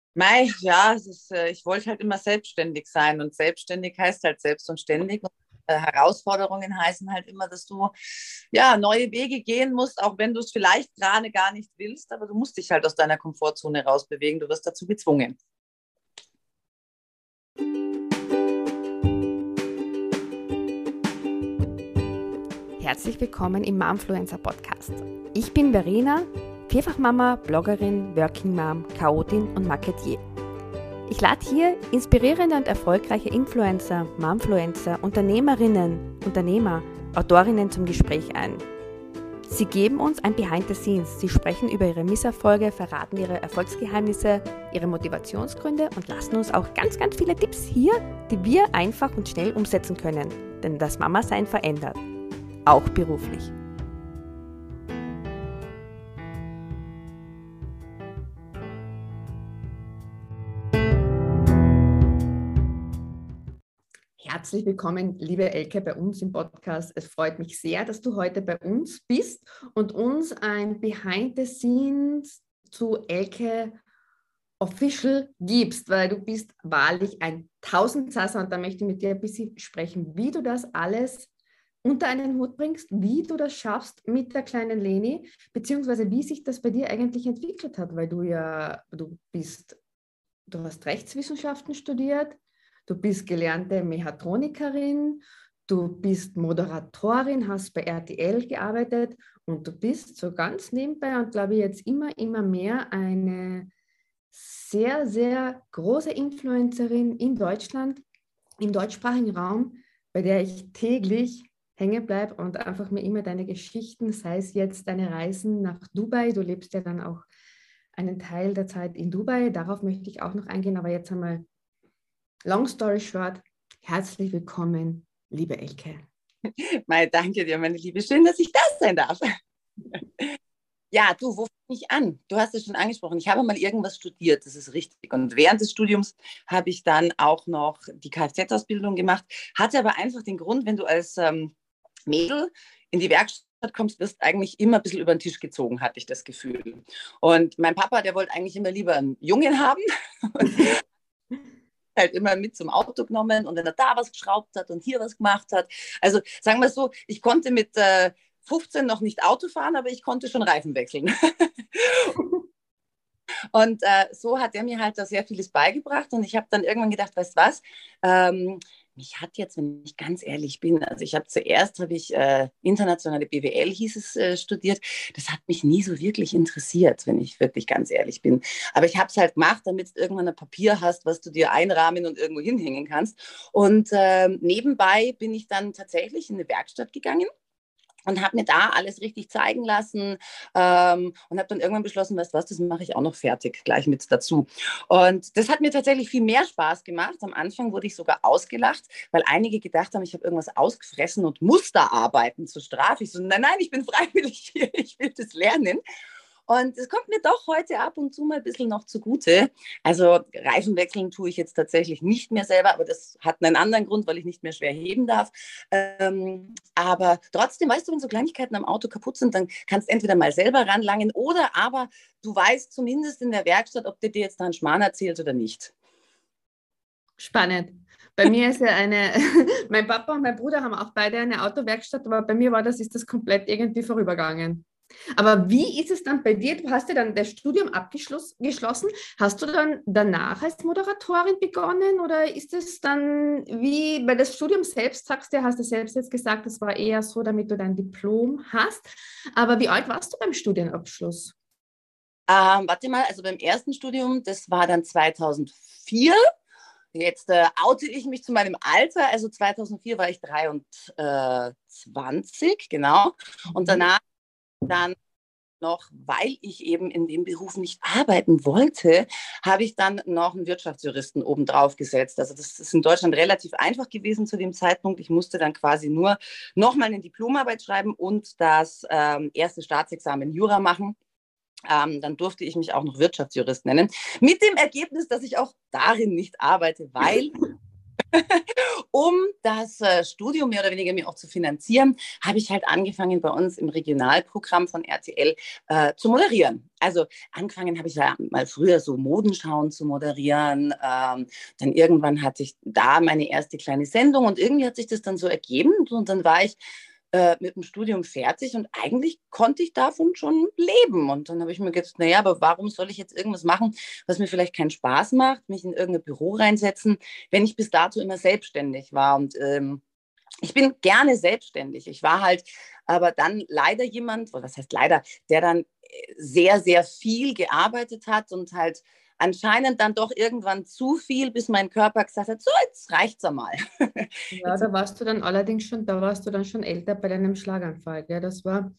Mei, ja, ich wollte halt immer selbstständig sein und selbstständig heißt halt selbst und ständig. Und, Herausforderungen heißen halt immer, dass du ja neue Wege gehen musst, auch wenn du es vielleicht gerade gar nicht willst, aber du musst dich halt aus deiner Komfortzone rausbewegen. Du wirst dazu gezwungen. Herzlich willkommen im Momfluencer Podcast. Ich bin Verena, Vierfachmama, Bloggerin, Working Mom, Chaotin und Marketier. Ich lade hier inspirierende und erfolgreiche Influencer, Momfluencer, Unternehmerinnen, Unternehmer, Autorinnen zum Gespräch ein. Sie geben uns ein Behind the Scenes. Sie sprechen über ihre Misserfolge, verraten ihre Erfolgsgeheimnisse, ihre Motivationsgründe und lassen uns auch ganz viele Tipps hier, die wir einfach und schnell umsetzen können. Denn das Mama-Sein verändert. Auch beruflich. Herzlich willkommen, liebe Elke, bei uns im Podcast. Es freut mich sehr, dass du heute bei uns bist und uns ein Behind the Scenes zu Elke Official gibst, weil du bist wahrlich ein Tausendsasser und da möchte ich mit dir ein bisschen sprechen, wie du das alles unter einen Hut bringst, wie du das schaffst mit der kleinen Leni, beziehungsweise wie sich das bei dir eigentlich entwickelt hat, weil du hast Rechtswissenschaften studiert, du bist gelernte Mechatronikerin, du bist Moderatorin, hast bei RTL gearbeitet und du bist so ganz nebenbei und glaube ich jetzt immer mehr eine sehr große Influencerin in Deutschland, im deutschsprachigen Raum, bei der ich täglich hängen bleibe und einfach mir immer deine Geschichten, sei es jetzt deine Reisen nach Dubai, du lebst ja dann auch einen Teil der Zeit in Dubai, darauf möchte ich auch noch eingehen, aber jetzt einmal long story short, herzlich willkommen, liebe Elke. Mei, danke dir, meine Liebe. Schön, dass ich da sein darf. Ja, du, wo fange ich an? Du hast es schon angesprochen. Ich habe mal irgendwas studiert, das ist richtig. Und während des Studiums habe ich dann auch noch die Kfz-Ausbildung gemacht. Hatte aber einfach den Grund, wenn du als Mädel in die Werkstatt kommst, wirst eigentlich immer ein bisschen über den Tisch gezogen, hatte ich das Gefühl. Und mein Papa, der wollte eigentlich immer lieber einen Jungen haben. Und halt immer mit zum Auto genommen und wenn er da was geschraubt hat und hier was gemacht hat. Also sagen wir so, ich konnte mit 15 noch nicht Auto fahren, aber ich konnte schon Reifen wechseln. Und so hat er mir halt da sehr vieles beigebracht und ich habe dann irgendwann gedacht, weißt du was, mich hat jetzt, wenn ich ganz ehrlich bin, also ich habe zuerst, habe ich internationale BWL, hieß es, studiert. Das hat mich nie so wirklich interessiert, wenn ich wirklich ganz ehrlich bin. Aber ich habe es halt gemacht, damit du irgendwann ein Papier hast, was du dir einrahmen und irgendwo hinhängen kannst. Und nebenbei bin ich dann tatsächlich in eine Werkstatt gegangen und habe mir da alles richtig zeigen lassen und habe dann irgendwann beschlossen, weißt du was, das mache ich auch noch fertig, gleich mit dazu. Und das hat mir tatsächlich viel mehr Spaß gemacht. Am Anfang wurde ich sogar ausgelacht, weil einige gedacht haben, ich habe irgendwas ausgefressen und muss da arbeiten zur Strafe. Ich so, nein, ich bin freiwillig hier, ich will das lernen. Und es kommt mir doch heute ab und zu mal ein bisschen noch zugute. Also Reifen wechseln tue ich jetzt tatsächlich nicht mehr selber, aber das hat einen anderen Grund, weil ich nicht mehr schwer heben darf. Aber trotzdem, weißt du, wenn so Kleinigkeiten am Auto kaputt sind, dann kannst du entweder mal selber ranlangen oder aber du weißt zumindest in der Werkstatt, ob der dir jetzt da einen Schmarrn erzählt oder nicht. Spannend. Bei mir ist ja mein Papa und mein Bruder haben auch beide eine Autowerkstatt, aber bei mir ist das komplett irgendwie vorübergegangen. Aber wie ist es dann bei dir? Du hast ja dann das Studium abgeschlossen. Hast du dann danach als Moderatorin begonnen oder ist es dann wie, weil das Studium selbst, sagst du, hast du selbst jetzt gesagt, das war eher so, damit du dein Diplom hast. Aber wie alt warst du beim Studienabschluss? Warte mal, also beim ersten Studium, das war dann 2004. Jetzt oute ich mich zu meinem Alter. Also 2004 war ich 23, genau. Und Mhm. danach dann noch, weil ich eben in dem Beruf nicht arbeiten wollte, habe ich dann noch einen Wirtschaftsjuristen obendrauf gesetzt. Also das ist in Deutschland relativ einfach gewesen zu dem Zeitpunkt. Ich musste dann quasi nur nochmal eine Diplomarbeit schreiben und das erste Staatsexamen Jura machen. Dann durfte ich mich auch noch Wirtschaftsjurist nennen. Mit dem Ergebnis, dass ich auch darin nicht arbeite, weil Um das Studium mehr oder weniger mir auch zu finanzieren, habe ich halt angefangen bei uns im Regionalprogramm von RTL zu moderieren. Also angefangen habe ich ja mal früher so Modenschauen zu moderieren. Dann irgendwann hatte ich da meine erste kleine Sendung und irgendwie hat sich das dann so ergeben und dann war ich mit dem Studium fertig und eigentlich konnte ich davon schon leben. Und dann habe ich mir gedacht, naja, aber warum soll ich jetzt irgendwas machen, was mir vielleicht keinen Spaß macht, mich in irgendein Büro reinsetzen, wenn ich bis dato immer selbstständig war. Und ich bin gerne selbstständig. Ich war halt aber dann leider jemand, was heißt leider, der dann sehr, sehr viel gearbeitet hat und halt anscheinend dann doch irgendwann zu viel, bis mein Körper gesagt hat, so, jetzt reicht's einmal. Ja, Jetzt, da warst du dann schon älter bei deinem Schlaganfall. Ja, das war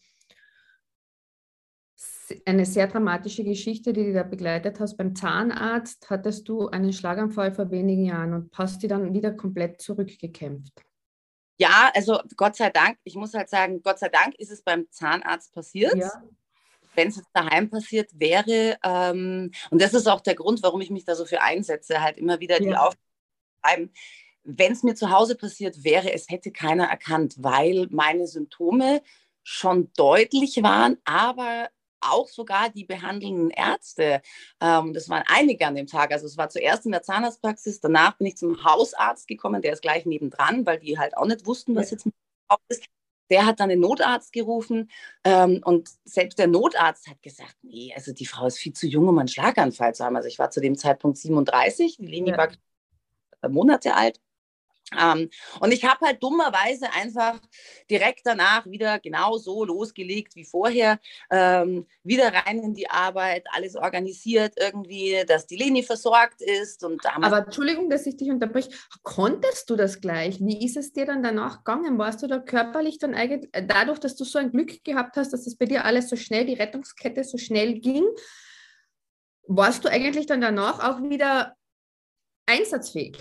eine sehr dramatische Geschichte, die du da begleitet hast. Beim Zahnarzt hattest du einen Schlaganfall vor wenigen Jahren und hast die dann wieder komplett zurückgekämpft. ja, also Gott sei Dank, ich muss halt sagen, Gott sei Dank ist es beim Zahnarzt passiert. Ja, Wenn es jetzt daheim passiert wäre, und das ist auch der Grund, warum ich mich da so für einsetze, halt immer wieder die ja. aufschreiben, wenn es mir zu Hause passiert wäre, es hätte keiner erkannt, weil meine Symptome schon deutlich waren, aber auch sogar die behandelnden Ärzte, das waren einige an dem Tag. Also es war zuerst in der Zahnarztpraxis, danach bin ich zum Hausarzt gekommen, der ist gleich nebendran, weil die halt auch nicht wussten, Ja. was jetzt mit mir ist. Der hat dann den Notarzt gerufen und selbst der Notarzt hat gesagt, nee, also die Frau ist viel zu jung, um einen Schlaganfall zu haben. Also ich war zu dem Zeitpunkt 37, die Leni Ja. war Monate alt. Und ich habe halt dummerweise einfach direkt danach wieder genau so losgelegt wie vorher, wieder rein in die Arbeit, alles organisiert irgendwie, dass die Leni versorgt ist und damals. Aber Entschuldigung, dass ich dich unterbreche. Konntest du das gleich? Wie ist es dir dann danach gegangen? Warst du da körperlich dann eigentlich, dadurch, dass du so ein Glück gehabt hast, dass das bei dir alles so schnell, die Rettungskette so schnell ging, warst du eigentlich dann danach auch wieder einsatzfähig?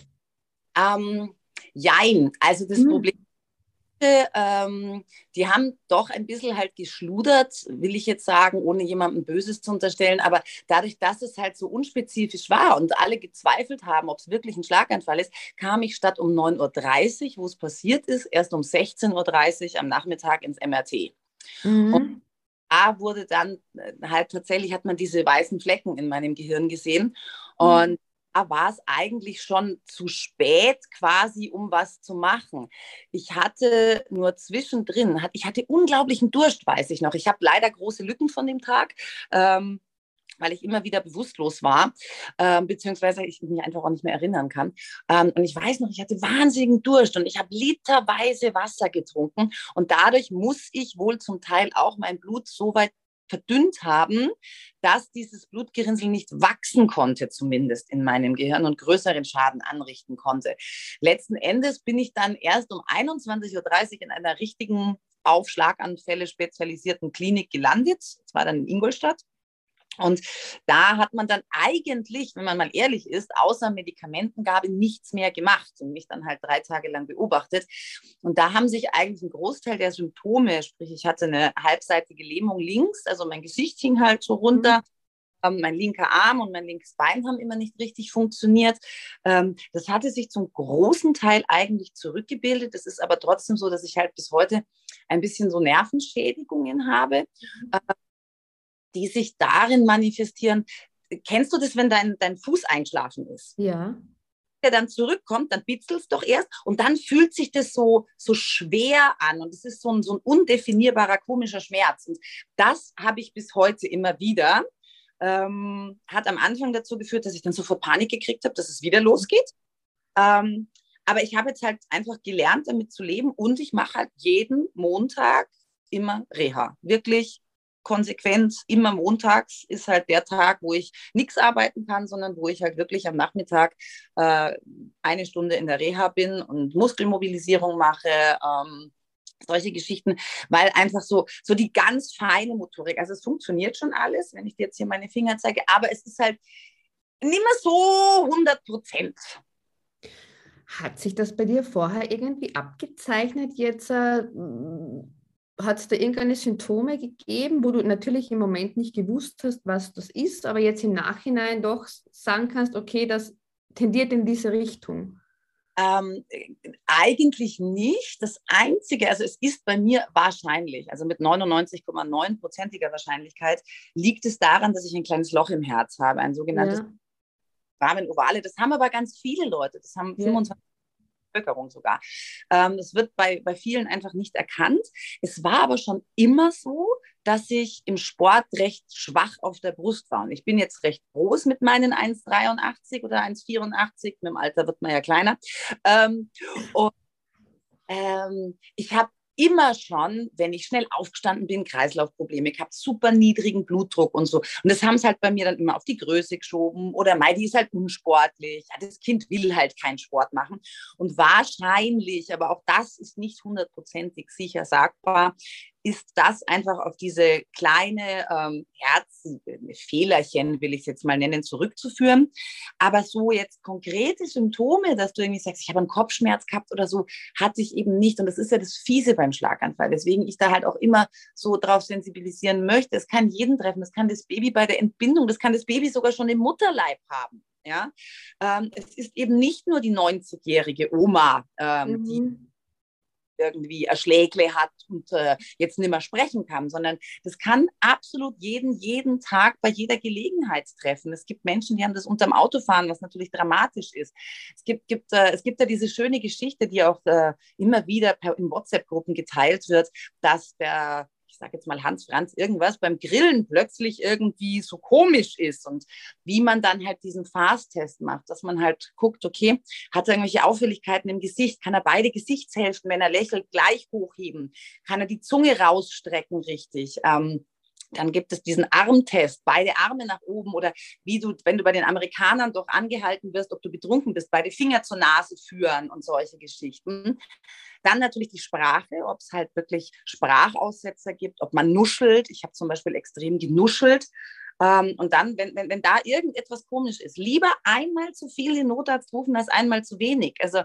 Jein, also das Problem, Mhm. die haben doch ein bisschen halt geschludert, will ich jetzt sagen, ohne jemandem Böses zu unterstellen, aber dadurch, dass es halt so unspezifisch war und alle gezweifelt haben, ob es wirklich ein Schlaganfall ist, kam ich statt um 9:30 Uhr, wo es passiert ist, erst um 16:30 Uhr am Nachmittag ins MRT. Und Mhm. da wurde dann halt tatsächlich, hat man diese weißen Flecken in meinem Gehirn gesehen. Mhm. Und da war es eigentlich schon zu spät quasi, um was zu machen. Ich hatte nur zwischendrin, ich hatte unglaublichen Durst, weiß ich noch. Ich habe leider große Lücken von dem Tag. Weil ich immer wieder bewusstlos war, beziehungsweise ich mich einfach auch nicht mehr erinnern kann. Und ich weiß noch, ich hatte wahnsinnigen Durst und ich habe literweise Wasser getrunken und dadurch muss ich wohl zum Teil auch mein Blut so weit verdünnt haben, dass dieses Blutgerinnsel nicht wachsen konnte, zumindest in meinem Gehirn und größeren Schaden anrichten konnte. Letzten Endes bin ich dann erst um 21:30 Uhr in einer richtigen auf Schlaganfälle spezialisierten Klinik gelandet. Das war dann in Ingolstadt. Und da hat man dann eigentlich, wenn man mal ehrlich ist, außer Medikamentengabe nichts mehr gemacht und mich dann halt 3 Tage lang beobachtet. Und da haben sich eigentlich ein Großteil der Symptome, sprich ich hatte eine halbseitige Lähmung links, also mein Gesicht hing halt so Mhm. runter, mein linker Arm und mein linkes Bein haben immer nicht richtig funktioniert. Das hatte sich zum großen Teil eigentlich zurückgebildet. Es ist aber trotzdem so, dass ich halt bis heute ein bisschen so Nervenschädigungen habe, die sich darin manifestieren. Kennst du das, wenn dein Fuß einschlafen ist? Ja. Der dann zurückkommt, dann bitzelst doch erst und dann fühlt sich das so schwer an und es ist so ein undefinierbarer komischer Schmerz. Und das habe ich bis heute immer wieder. Hat am Anfang dazu geführt, dass ich dann sofort Panik gekriegt habe, dass es wieder losgeht. Ähm, aber ich habe jetzt halt einfach gelernt, damit zu leben und ich mache halt jeden Montag immer Reha. Wirklich konsequent, immer montags ist halt der Tag, wo ich nichts arbeiten kann, sondern wo ich halt wirklich am Nachmittag äh, eine Stunde in der Reha bin und Muskelmobilisierung mache, solche Geschichten, weil einfach so die ganz feine Motorik, also es funktioniert schon alles, wenn ich dir jetzt hier meine Finger zeige, aber es ist halt nicht mehr so 100%. Hat sich das bei dir vorher irgendwie abgezeichnet? Jetzt hat es da irgendeine Symptome gegeben, wo du natürlich im Moment nicht gewusst hast, was das ist, aber jetzt im Nachhinein doch sagen kannst, okay, das tendiert in diese Richtung. Eigentlich nicht. Das Einzige, also es ist bei mir wahrscheinlich, also mit 99,9%iger Wahrscheinlichkeit, liegt es daran, dass ich ein kleines Loch im Herz habe, ein sogenanntes Ja, Rahmen-Ovale. Das haben aber ganz viele Leute. Das haben ja. 25 Bevölkerung sogar. Das wird bei vielen einfach nicht erkannt. Es war aber schon immer so, dass ich im Sport recht schwach auf der Brust war. Und ich bin jetzt recht groß mit meinen 1,83 oder 1,84. Mit dem Alter wird man ja kleiner. Und ich habe immer schon, wenn ich schnell aufgestanden bin, Kreislaufprobleme gehabt, super niedrigen Blutdruck und so. Und das haben sie halt bei mir dann immer auf die Größe geschoben oder Mai, die ist halt unsportlich. Ja, das Kind will halt keinen Sport machen. Und wahrscheinlich, aber auch das ist nicht hundertprozentig sicher sagbar, ist das einfach auf diese kleine Herzfehlerchen, will ich es jetzt mal nennen, zurückzuführen. Aber so jetzt konkrete Symptome, dass du irgendwie sagst, ich habe einen Kopfschmerz gehabt oder so, hatte ich eben nicht. Und das ist ja das Fiese beim Schlaganfall, weswegen ich da halt auch immer so drauf sensibilisieren möchte. Es kann jeden treffen, das kann das Baby bei der Entbindung, das kann das Baby sogar schon im Mutterleib haben. Ja? Es ist eben nicht nur die 90-jährige Oma, die Mhm. irgendwie ein Schlägle hat und jetzt nicht mehr sprechen kann, sondern das kann absolut jeden Tag bei jeder Gelegenheit treffen. Es gibt Menschen, die haben das unterm Autofahren, was natürlich dramatisch ist. Es gibt ja diese schöne Geschichte, die auch immer wieder in WhatsApp-Gruppen geteilt wird, dass der ich sage jetzt mal Hans Franz, irgendwas beim Grillen plötzlich irgendwie so komisch ist und wie man dann halt diesen Fast-Test macht, dass man halt guckt, okay, hat er irgendwelche Auffälligkeiten im Gesicht, kann er beide Gesichtshälften, wenn er lächelt, gleich hochheben, kann er die Zunge rausstrecken richtig, dann gibt es diesen Armtest, beide Arme nach oben oder wie du, wenn du bei den Amerikanern doch angehalten wirst, ob du betrunken bist, beide Finger zur Nase führen und solche Geschichten. Dann natürlich die Sprache, ob es halt wirklich Sprachaussetzer gibt, ob man nuschelt. Ich habe zum Beispiel extrem genuschelt. Und dann, wenn da irgendetwas komisch ist, lieber einmal zu viel den Notarzt rufen als einmal zu wenig. Also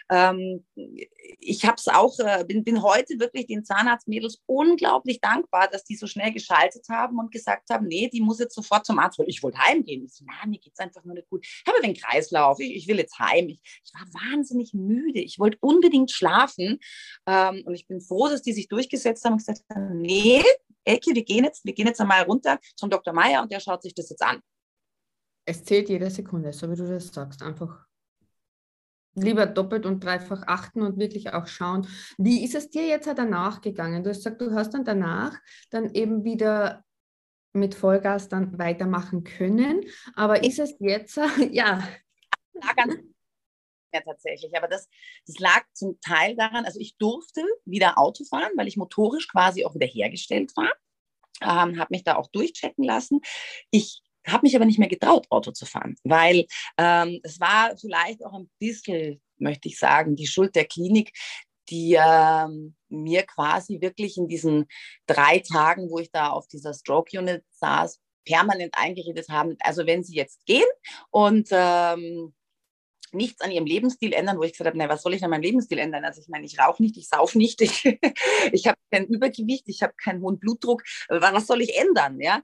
ich habe es auch, bin heute wirklich den Zahnarztmädels unglaublich dankbar, dass die so schnell geschaltet haben und gesagt haben, nee, die muss jetzt sofort zum Arzt, weil ich wollte heimgehen. Ich so, na, mir geht es einfach nur nicht gut. Ich habe den Kreislauf, ich will jetzt heim. Ich war wahnsinnig müde. Ich wollte unbedingt schlafen. Und ich bin froh, dass die sich durchgesetzt haben und gesagt haben, nee, Elke, wir gehen jetzt einmal runter zum Dr. Meier und der schaut sich das jetzt an. Es zählt jede Sekunde, so wie du das sagst. Einfach lieber doppelt und dreifach achten und wirklich auch schauen. Wie ist es dir jetzt danach gegangen? Du hast gesagt, du hast dann danach dann eben wieder mit Vollgas dann weitermachen können. Aber ist es jetzt, ja. Ja, ganz ja, tatsächlich. Aber das lag zum Teil daran, also ich durfte wieder Auto fahren, weil ich motorisch quasi auch wieder hergestellt war. Habe mich da auch durchchecken lassen. Ich habe mich aber nicht mehr getraut, Auto zu fahren, weil es war vielleicht auch ein bisschen, möchte ich sagen, die Schuld der Klinik, die mir quasi wirklich in diesen 3 Tagen, wo ich da auf dieser Stroke Unit saß, permanent eingeredet haben, also wenn Sie jetzt gehen und nichts an ihrem Lebensstil ändern, wo ich gesagt habe, na, was soll ich an meinem Lebensstil ändern? Also ich meine, ich rauche nicht, ich sauf nicht, ich habe kein Übergewicht, ich habe keinen hohen Blutdruck, was soll ich ändern? Ja?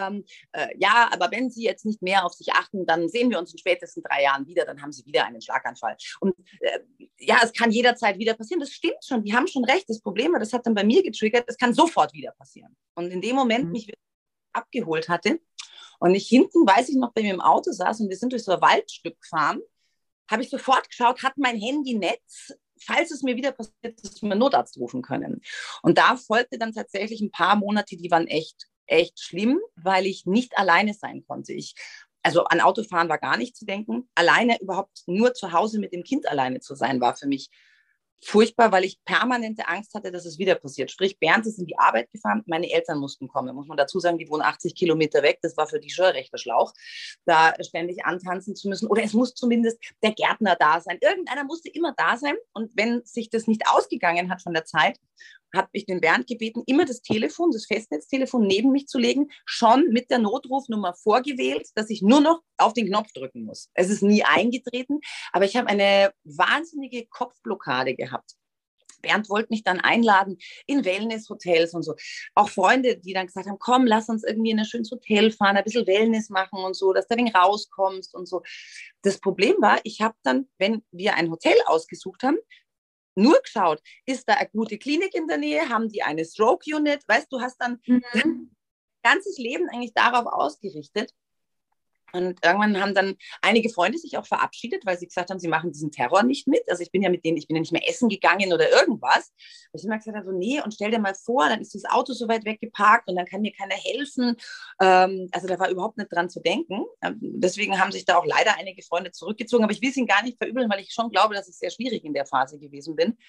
Ja, aber wenn Sie jetzt nicht mehr auf sich achten, dann sehen wir uns in spätestens 3 Jahren wieder, dann haben Sie wieder einen Schlaganfall. Und ja, es kann jederzeit wieder passieren, das stimmt schon, die haben schon recht, das Problem war, das hat dann bei mir getriggert, es kann sofort wieder passieren. Und in dem Moment mich abgeholt hatte und ich hinten, weiß ich noch, bei mir im Auto saß und wir sind durch so ein Waldstück gefahren, habe ich sofort geschaut, hat mein Handy Netz, falls es mir wieder passiert, dass wir einen Notarzt rufen können. Und da folgte dann tatsächlich ein paar Monate, die waren echt schlimm, weil ich nicht alleine sein konnte. Also an Autofahren war gar nicht zu denken. Alleine überhaupt nur zu Hause mit dem Kind alleine zu sein, war für mich furchtbar, weil ich permanente Angst hatte, dass es wieder passiert. Sprich, Bernd ist in die Arbeit gefahren, meine Eltern mussten kommen. Muss man dazu sagen, die wohnen 80 Kilometer weg. Das war für die schon ein rechter Schlauch, da ständig antanzen zu müssen. Oder es muss zumindest der Gärtner da sein. Irgendeiner musste immer da sein. Und wenn sich das nicht ausgegangen hat von der Zeit, habe ich den Bernd gebeten, immer das Telefon, das Festnetztelefon neben mich zu legen, schon mit der Notrufnummer vorgewählt, dass ich nur noch auf den Knopf drücken muss. Es ist nie eingetreten, aber ich habe eine wahnsinnige Kopfblockade gehabt. Bernd wollte mich dann einladen in Wellnesshotels und so. Auch Freunde, die dann gesagt haben, komm, lass uns irgendwie in ein schönes Hotel fahren, ein bisschen Wellness machen und so, dass du ein wenig rauskommst und so. Das Problem war, ich habe dann, wenn wir ein Hotel ausgesucht haben, nur geschaut, ist da eine gute Klinik in der Nähe, haben die eine Stroke-Unit, weißt du, hast dann Mhm. dein ganzes Leben eigentlich darauf ausgerichtet. Und irgendwann haben dann einige Freunde sich auch verabschiedet, weil sie gesagt haben, sie machen diesen Terror nicht mit. Also ich bin ja mit denen, ich bin ja nicht mehr essen gegangen oder irgendwas. Weil ich immer gesagt habe, so, nee, und stell dir mal vor, dann ist das Auto so weit weggeparkt und dann kann mir keiner helfen. Also da war überhaupt nicht dran zu denken. Deswegen haben sich da auch leider einige Freunde zurückgezogen. Aber ich will es ihnen gar nicht verübeln, weil ich schon glaube, dass ich sehr schwierig in der Phase gewesen bin.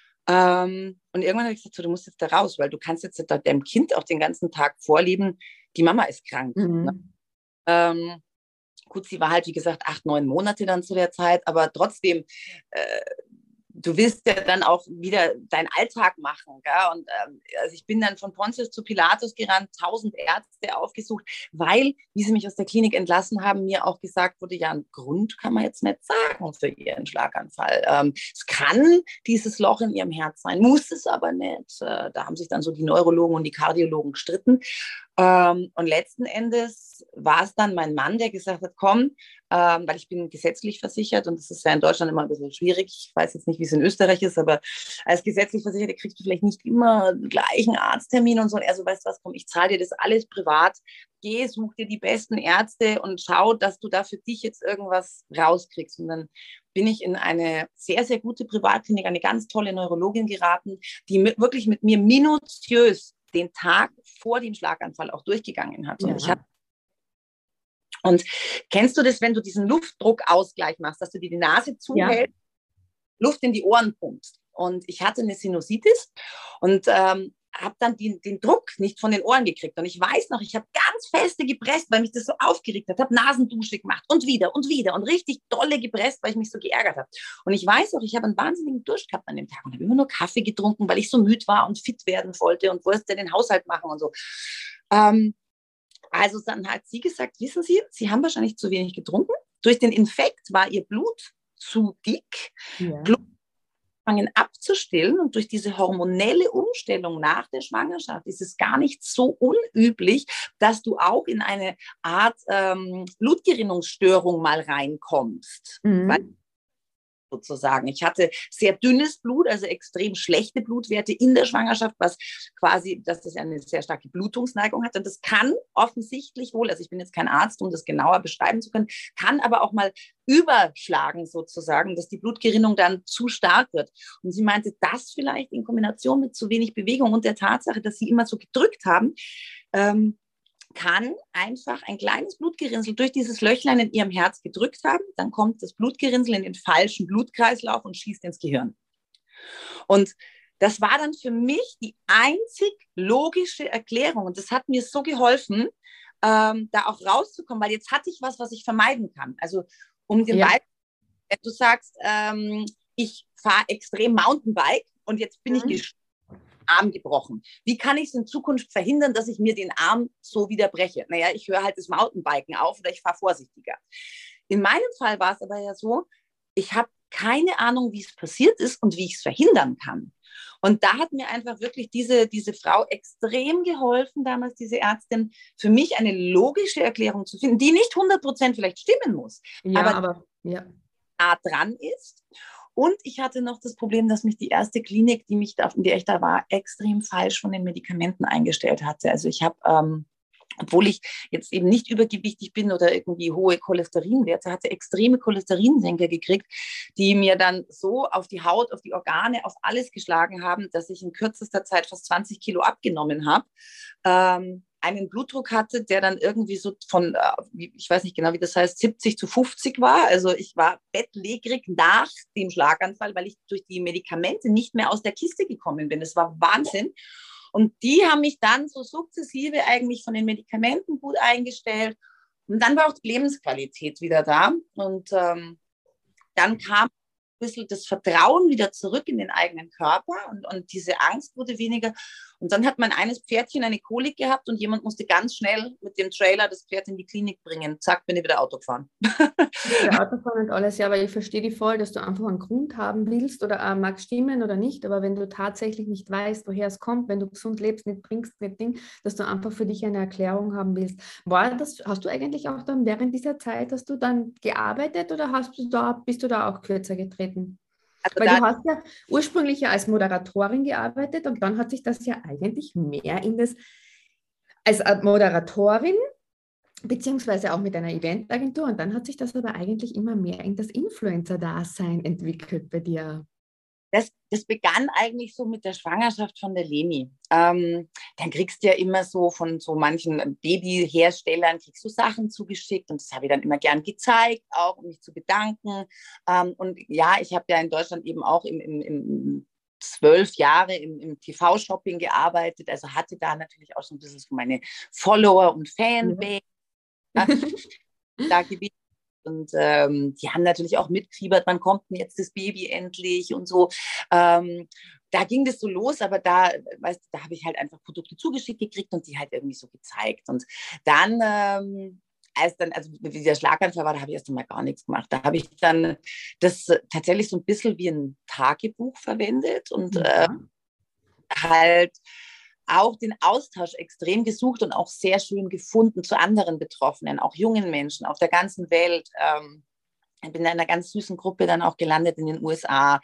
Und irgendwann habe ich gesagt, so, du musst jetzt da raus, weil du kannst jetzt deinem Kind auch den ganzen Tag vorleben, die Mama ist krank. Ne? Mhm. Ähm, Gut, sie war halt, wie gesagt, 8, 9 Monate dann zu der Zeit, aber trotzdem, du willst ja dann auch wieder deinen Alltag machen. Gell? Und also ich bin dann von Pontius zu Pilatus gerannt, 1000 Ärzte aufgesucht, weil, wie sie mich aus der Klinik entlassen haben, mir auch gesagt wurde, ja, einen Grund kann man jetzt nicht sagen für ihren Schlaganfall. Es kann dieses Loch in ihrem Herz sein, muss es aber nicht. Da haben sich dann so die Neurologen und die Kardiologen gestritten. Und letzten Endes war es dann mein Mann, der gesagt hat, komm, weil ich bin gesetzlich versichert und das ist ja in Deutschland immer ein bisschen schwierig. Ich weiß jetzt nicht, wie es in Österreich ist, aber als gesetzlich Versicherte kriegst du vielleicht nicht immer den gleichen Arzttermin und so. Und er so, weißt du was, komm, ich zahle dir das alles privat. Geh, such dir die besten Ärzte und schau, dass du da für dich jetzt irgendwas rauskriegst. Und dann bin ich in eine sehr, sehr gute Privatklinik, eine ganz tolle Neurologin geraten, die wirklich mit mir minutiös den Tag vor dem Schlaganfall auch durchgegangen hat. Und Ja. und kennst du das, wenn du diesen Luftdruckausgleich machst, dass du dir die Nase Ja. zuhältst, Luft in die Ohren pumpst? Und ich hatte eine Sinusitis und habe dann den Druck nicht von den Ohren gekriegt. Und ich weiß noch, ich habe ganz feste gepresst, weil mich das so aufgeregt hat, habe Nasendusche gemacht und wieder und richtig dolle gepresst, weil ich mich so geärgert habe. Und ich weiß auch, ich habe einen wahnsinnigen Durst gehabt an dem Tag und habe immer nur Kaffee getrunken, weil ich so müde war und fit werden wollte und wollte den Haushalt machen und so. Also dann hat sie gesagt, wissen Sie, Sie haben wahrscheinlich zu wenig getrunken. Durch den Infekt war Ihr Blut zu dick. Ja. Blut fangen abzustillen und durch diese hormonelle Umstellung nach der Schwangerschaft ist es gar nicht so unüblich, dass du auch in eine Art Blutgerinnungsstörung mal reinkommst. Weil Mhm. sozusagen. Ich hatte sehr dünnes Blut, also extrem schlechte Blutwerte in der Schwangerschaft, was quasi, dass das eine sehr starke Blutungsneigung hat. Und das kann offensichtlich wohl, also ich bin jetzt kein Arzt, um das genauer beschreiben zu können, kann aber auch mal überschlagen sozusagen, dass die Blutgerinnung dann zu stark wird. Und sie meinte, das vielleicht in Kombination mit zu wenig Bewegung und der Tatsache, dass sie immer so gedrückt haben, kann einfach ein kleines Blutgerinnsel durch dieses Löchlein in ihrem Herz gedrückt haben. Dann kommt das Blutgerinnsel in den falschen Blutkreislauf und schießt ins Gehirn. Und das war dann für mich die einzig logische Erklärung. Und das hat mir so geholfen, da auch rauszukommen, weil jetzt hatte ich was ich vermeiden kann. Also um den Ja. Beispiel, wenn du sagst, ich fahre extrem Mountainbike und jetzt bin ich Mhm. Arm gebrochen. Wie kann ich es in Zukunft verhindern, dass ich mir den Arm so wieder breche? Naja, ich höre halt das Mountainbiken auf oder ich fahre vorsichtiger. In meinem Fall war es aber ja so, ich habe keine Ahnung, wie es passiert ist und wie ich es verhindern kann. Und da hat mir einfach wirklich diese Frau extrem geholfen, damals diese Ärztin, für mich eine logische Erklärung zu finden, die nicht 100% vielleicht stimmen muss, Ja, aber aber ja. nah dran ist. Und ich hatte noch das Problem, dass mich die erste Klinik, in der ich da war, extrem falsch von den Medikamenten eingestellt hatte. Also ich habe, obwohl ich jetzt eben nicht übergewichtig bin oder irgendwie hohe Cholesterinwerte, hatte extreme Cholesterinsenker gekriegt, die mir dann so auf die Haut, auf die Organe, auf alles geschlagen haben, dass ich in kürzester Zeit fast 20 Kilo abgenommen habe. Einen Blutdruck hatte, der dann irgendwie so von, ich weiß nicht genau, wie das heißt, 70 zu 50 war. Also ich war bettlägerig nach dem Schlaganfall, weil ich durch die Medikamente nicht mehr aus der Kiste gekommen bin. Das war Wahnsinn. Und die haben mich dann so sukzessive eigentlich von den Medikamenten gut eingestellt. Und dann war auch die Lebensqualität wieder da. Und dann kam bisschen das Vertrauen wieder zurück in den eigenen Körper und diese Angst wurde weniger. Und dann hat mein eines Pferdchen eine Kolik gehabt und jemand musste ganz schnell mit dem Trailer das Pferd in die Klinik bringen. Zack, bin ich wieder Auto gefahren. Wieder Autofahren und alles, ja, aber ich verstehe die voll, dass du einfach einen Grund haben willst oder mag stimmen oder nicht, aber wenn du tatsächlich nicht weißt, woher es kommt, wenn du gesund lebst, nicht bringst, nicht Ding, dass du einfach für dich eine Erklärung haben willst. Hast du eigentlich auch dann während dieser Zeit, hast du dann gearbeitet oder bist du da auch kürzer getreten? Also Weil du da, hast ja ursprünglich ja als Moderatorin gearbeitet und dann hat sich das ja eigentlich mehr in das, als Moderatorin beziehungsweise auch mit einer Eventagentur und dann hat sich das aber eigentlich immer mehr in das Influencer-Dasein entwickelt bei dir. das begann eigentlich so mit der Schwangerschaft von der Leni. Dann kriegst du ja immer so von so manchen Babyherstellern kriegst du Sachen zugeschickt und das habe ich dann immer gern gezeigt, auch um mich zu bedanken. Und ja, ich habe ja in Deutschland eben auch im 12 Jahre im TV-Shopping gearbeitet, also hatte da natürlich auch so ein bisschen so meine Follower und Ja. Fanbase da gewesen. Und die haben natürlich auch mitgefiebert, wann kommt denn jetzt das Baby endlich und so. Da ging das so los, aber da, weißt du, da habe ich halt einfach Produkte zugeschickt gekriegt und die halt irgendwie so gezeigt. Und dann, also wie der Schlaganfall war, da habe ich erst einmal gar nichts gemacht. Da habe ich dann das tatsächlich so ein bisschen wie ein Tagebuch verwendet und Ja. halt auch den Austausch extrem gesucht und auch sehr schön gefunden zu anderen Betroffenen, auch jungen Menschen auf der ganzen Welt. Ich bin in einer ganz süßen Gruppe dann auch gelandet in den USA.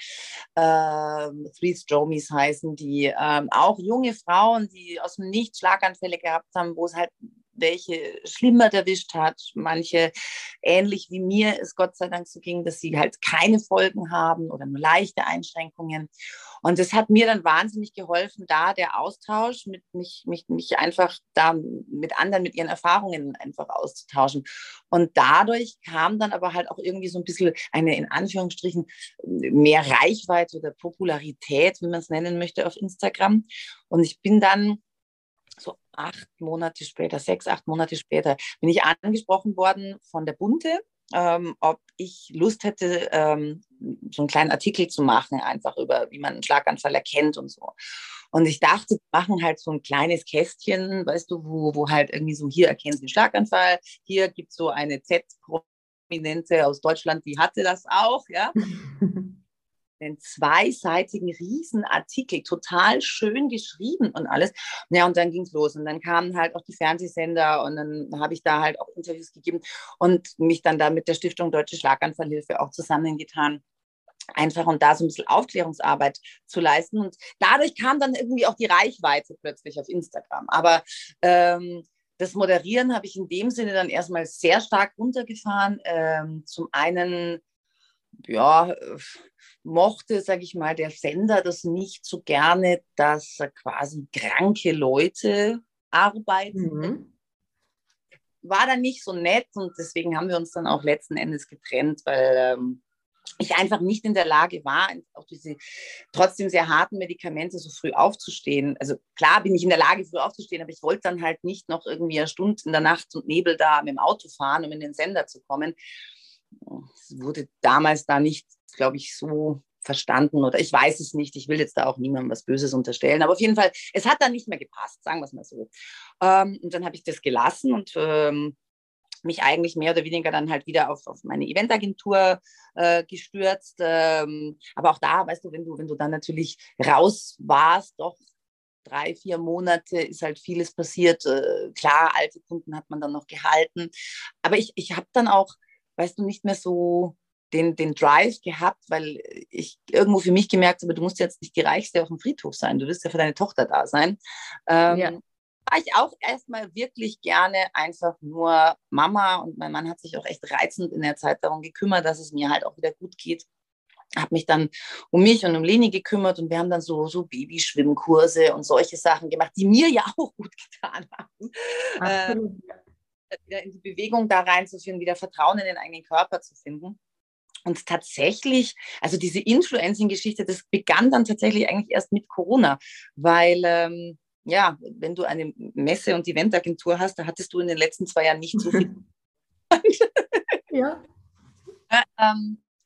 Three Stromies heißen die. Auch junge Frauen, die aus dem Nichts Schlaganfälle gehabt haben, wo es halt welche schlimmer erwischt hat, manche ähnlich wie mir es Gott sei Dank so ging, dass sie halt keine Folgen haben oder nur leichte Einschränkungen. Und das hat mir dann wahnsinnig geholfen, da der Austausch, mich einfach da mit anderen, mit ihren Erfahrungen einfach auszutauschen. Und dadurch kam dann aber halt auch irgendwie so ein bisschen eine, in Anführungsstrichen, mehr Reichweite oder Popularität, wie man es nennen möchte, auf Instagram. Und ich bin dann so 8 Monate später, 6, 8 Monate später, bin ich angesprochen worden von der Bunte, ob ich Lust hätte, so einen kleinen Artikel zu machen, einfach über, wie man einen Schlaganfall erkennt und so. Und ich dachte, wir machen halt so ein kleines Kästchen, weißt du, wo halt irgendwie so, hier erkennen Sie einen Schlaganfall, hier gibt es so eine Z-Prominente aus Deutschland, die hatte das auch, ja. Einen zweiseitigen Riesenartikel, total schön geschrieben und alles. Ja, und dann ging es los. Und dann kamen halt auch die Fernsehsender und dann habe ich da halt auch Interviews gegeben und mich dann da mit der Stiftung Deutsche Schlaganfallhilfe auch zusammengetan. Einfach und da so ein bisschen Aufklärungsarbeit zu leisten. Und dadurch kam dann irgendwie auch die Reichweite plötzlich auf Instagram. Aber das Moderieren habe ich in dem Sinne dann erstmal sehr stark runtergefahren. Zum einen, ja, mochte, sage ich mal, der Sender das nicht so gerne, dass quasi kranke Leute arbeiten. Mhm. War dann nicht so nett und deswegen haben wir uns dann auch letzten Endes getrennt, weil ich einfach nicht in der Lage war, auch diese trotzdem sehr harten Medikamente so früh aufzustehen. Also klar bin ich in der Lage, früh aufzustehen, aber ich wollte dann halt nicht noch irgendwie eine Stunde in der Nacht und Nebel da mit dem Auto fahren, um in den Sender zu kommen. Es wurde damals da nicht, glaube ich, so verstanden oder ich weiß es nicht. Ich will jetzt da auch niemandem was Böses unterstellen, aber auf jeden Fall, es hat dann nicht mehr gepasst, sagen wir es mal so. Und dann habe ich das gelassen und mich eigentlich mehr oder weniger dann halt wieder auf meine Eventagentur gestürzt. Aber auch da, weißt du, wenn du dann natürlich raus warst, doch 3, 4 Monate ist halt vieles passiert. Klar, alte Kunden hat man dann noch gehalten. Aber ich habe dann auch, weißt du, nicht mehr so den Drive gehabt, weil ich irgendwo für mich gemerkt habe, du musst jetzt nicht die Reichste auf dem Friedhof sein, du wirst ja für deine Tochter da sein. Ja. War ich auch erstmal wirklich gerne einfach nur Mama und mein Mann hat sich auch echt reizend in der Zeit darum gekümmert, dass es mir halt auch wieder gut geht. Habe mich dann um mich und um Leni gekümmert und wir haben dann so Babyschwimmkurse und solche Sachen gemacht, die mir ja auch gut getan haben. Absolut. Wieder in die Bewegung da reinzufinden, wieder Vertrauen in den eigenen Körper zu finden. Und tatsächlich, also diese Influencing-Geschichte, das begann dann tatsächlich eigentlich erst mit Corona, weil ja, wenn du eine Messe- und Eventagentur hast, da hattest du in den letzten 2 Jahren nicht so viel. Ja. ähm,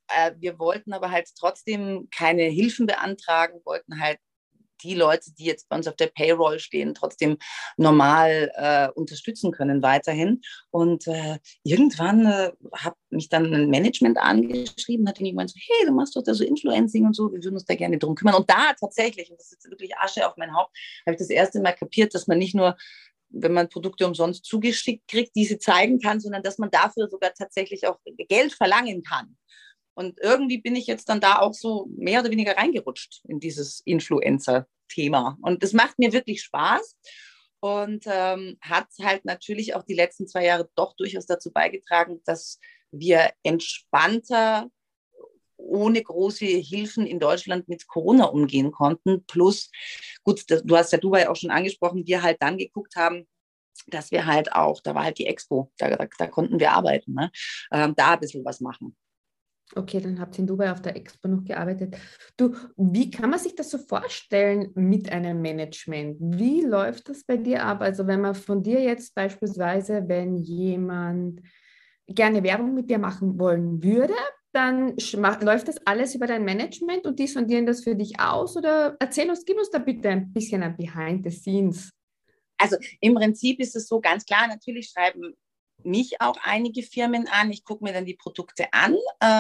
wir wollten aber halt trotzdem keine Hilfen beantragen, wollten halt die Leute, die jetzt bei uns auf der Payroll stehen, trotzdem normal unterstützen können weiterhin. Und irgendwann hat mich dann ein Management angeschrieben, hat ihnen gemeint, so, hey, du machst doch da so Influencing und so, wir würden uns da gerne drum kümmern. Und da tatsächlich, und das ist wirklich Asche auf mein Haupt, habe ich das erste Mal kapiert, dass man nicht nur, wenn man Produkte umsonst zugeschickt kriegt, diese zeigen kann, sondern dass man dafür sogar tatsächlich auch Geld verlangen kann. Und irgendwie bin ich jetzt dann da auch so mehr oder weniger reingerutscht in dieses Influencer-Thema. Und das macht mir wirklich Spaß und hat halt natürlich auch die letzten 2 Jahre doch durchaus dazu beigetragen, dass wir entspannter ohne große Hilfen in Deutschland mit Corona umgehen konnten. Plus, gut, du hast ja Dubai auch schon angesprochen, wir halt dann geguckt haben, dass wir halt auch, da war halt die Expo, da konnten wir arbeiten, ne? Da ein bisschen was machen. Okay, dann habt ihr in Dubai auf der Expo noch gearbeitet. Du, wie kann man sich das so vorstellen mit einem Management? Wie läuft das bei dir ab? Also wenn man von dir jetzt beispielsweise, wenn jemand gerne Werbung mit dir machen wollen würde, dann läuft das alles über dein Management und die sondieren das für dich aus? Oder gib uns da bitte ein bisschen ein Behind the Scenes. Also im Prinzip ist es so ganz klar, natürlich schreiben mich auch einige Firmen an. Ich gucke mir dann die Produkte an.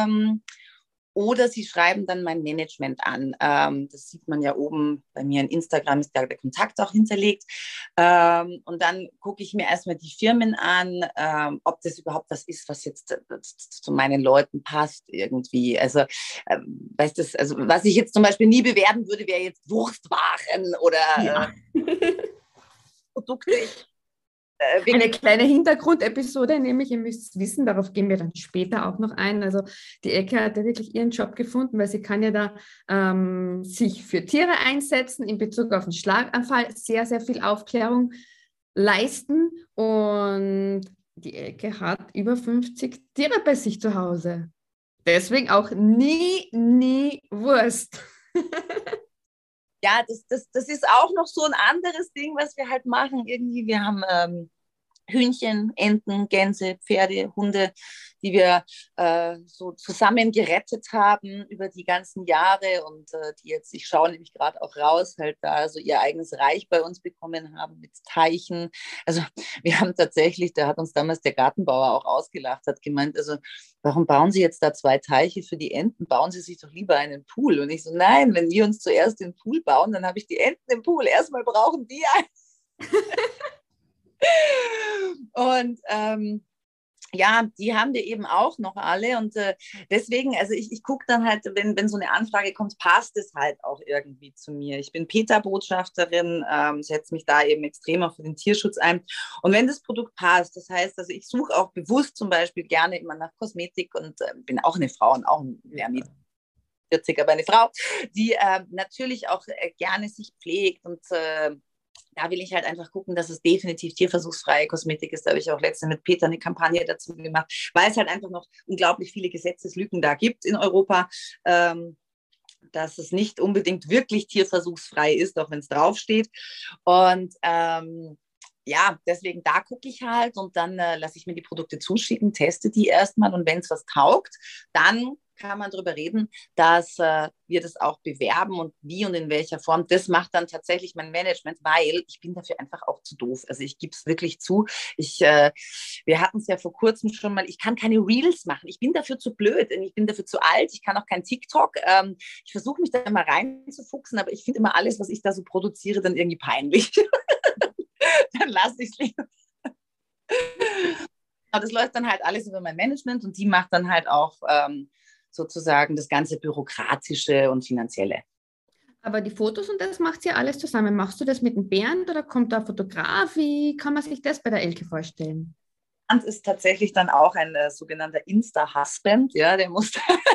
Oder sie schreiben dann mein Management an. Das sieht man ja oben bei mir in Instagram, ist da der Kontakt auch hinterlegt. Und dann gucke ich mir erstmal die Firmen an, ob das überhaupt was ist, was jetzt zu meinen Leuten passt irgendwie. Also, weißt du, also was ich jetzt zum Beispiel nie bewerben würde, wäre jetzt Wurstwaren oder Ja. Produkte. Eine kleine Hintergrundepisode, nämlich, ihr müsst wissen, darauf gehen wir dann später auch noch ein. Also die Ecke hat ja wirklich ihren Job gefunden, weil sie kann ja da sich für Tiere einsetzen, in Bezug auf den Schlaganfall sehr, sehr viel Aufklärung leisten. Und die Ecke hat über 50 Tiere bei sich zu Hause. Deswegen auch nie Wurst. Ja, das ist auch noch so ein anderes Ding, was wir halt machen. Irgendwie, wir haben Hühnchen, Enten, Gänse, Pferde, Hunde, die wir so zusammen gerettet haben über die ganzen Jahre und die jetzt, ich schaue nämlich gerade auch raus, halt da so ihr eigenes Reich bei uns bekommen haben mit Teichen. Also wir haben tatsächlich, da hat uns damals der Gartenbauer auch ausgelacht, hat gemeint, also warum bauen Sie jetzt da 2 Teiche für die Enten? Bauen Sie sich doch lieber einen Pool. Und ich so, nein, wenn wir uns zuerst den Pool bauen, dann habe ich die Enten im Pool. Erstmal brauchen die einen. Und ja, die haben wir eben auch noch alle und deswegen, also ich gucke dann halt, wenn so eine Anfrage kommt, passt es halt auch irgendwie zu mir. Ich bin PETA-Botschafterin, setze mich da eben extrem auch für den Tierschutz ein und wenn das Produkt passt, das heißt, also ich suche auch bewusst zum Beispiel gerne immer nach Kosmetik und bin auch eine Frau und auch mehr mit 40, aber eine Frau, die natürlich auch gerne sich pflegt und da will ich halt einfach gucken, dass es definitiv tierversuchsfreie Kosmetik ist. Da habe ich auch letztens mit Peter eine Kampagne dazu gemacht, weil es halt einfach noch unglaublich viele Gesetzeslücken da gibt in Europa, dass es nicht unbedingt wirklich tierversuchsfrei ist, auch wenn es draufsteht. Und ja, deswegen da gucke ich halt und dann lasse ich mir die Produkte zuschicken, teste die erstmal und wenn es was taugt, dann kann man darüber reden, dass wir das auch bewerben und wie und in welcher Form. Das macht dann tatsächlich mein Management, weil ich bin dafür einfach auch zu doof. Also ich gebe es wirklich zu. Wir hatten es ja vor kurzem schon mal, ich kann keine Reels machen. Ich bin dafür zu blöd. Ich bin dafür zu alt. Ich kann auch kein TikTok. Ich versuche mich da mal reinzufuchsen, aber ich finde immer alles, was ich da so produziere, dann irgendwie peinlich. Dann lasse ich es lieber. Aber das läuft dann halt alles über mein Management und die macht dann halt auch sozusagen das ganze Bürokratische und Finanzielle. Aber die Fotos und das macht sie ja alles zusammen. Machst du das mit dem Bernd oder kommt da ein Fotograf? Wie kann man sich das bei der Elke vorstellen? Bernd ist tatsächlich dann auch ein sogenannter Insta-Husband, ja, der muss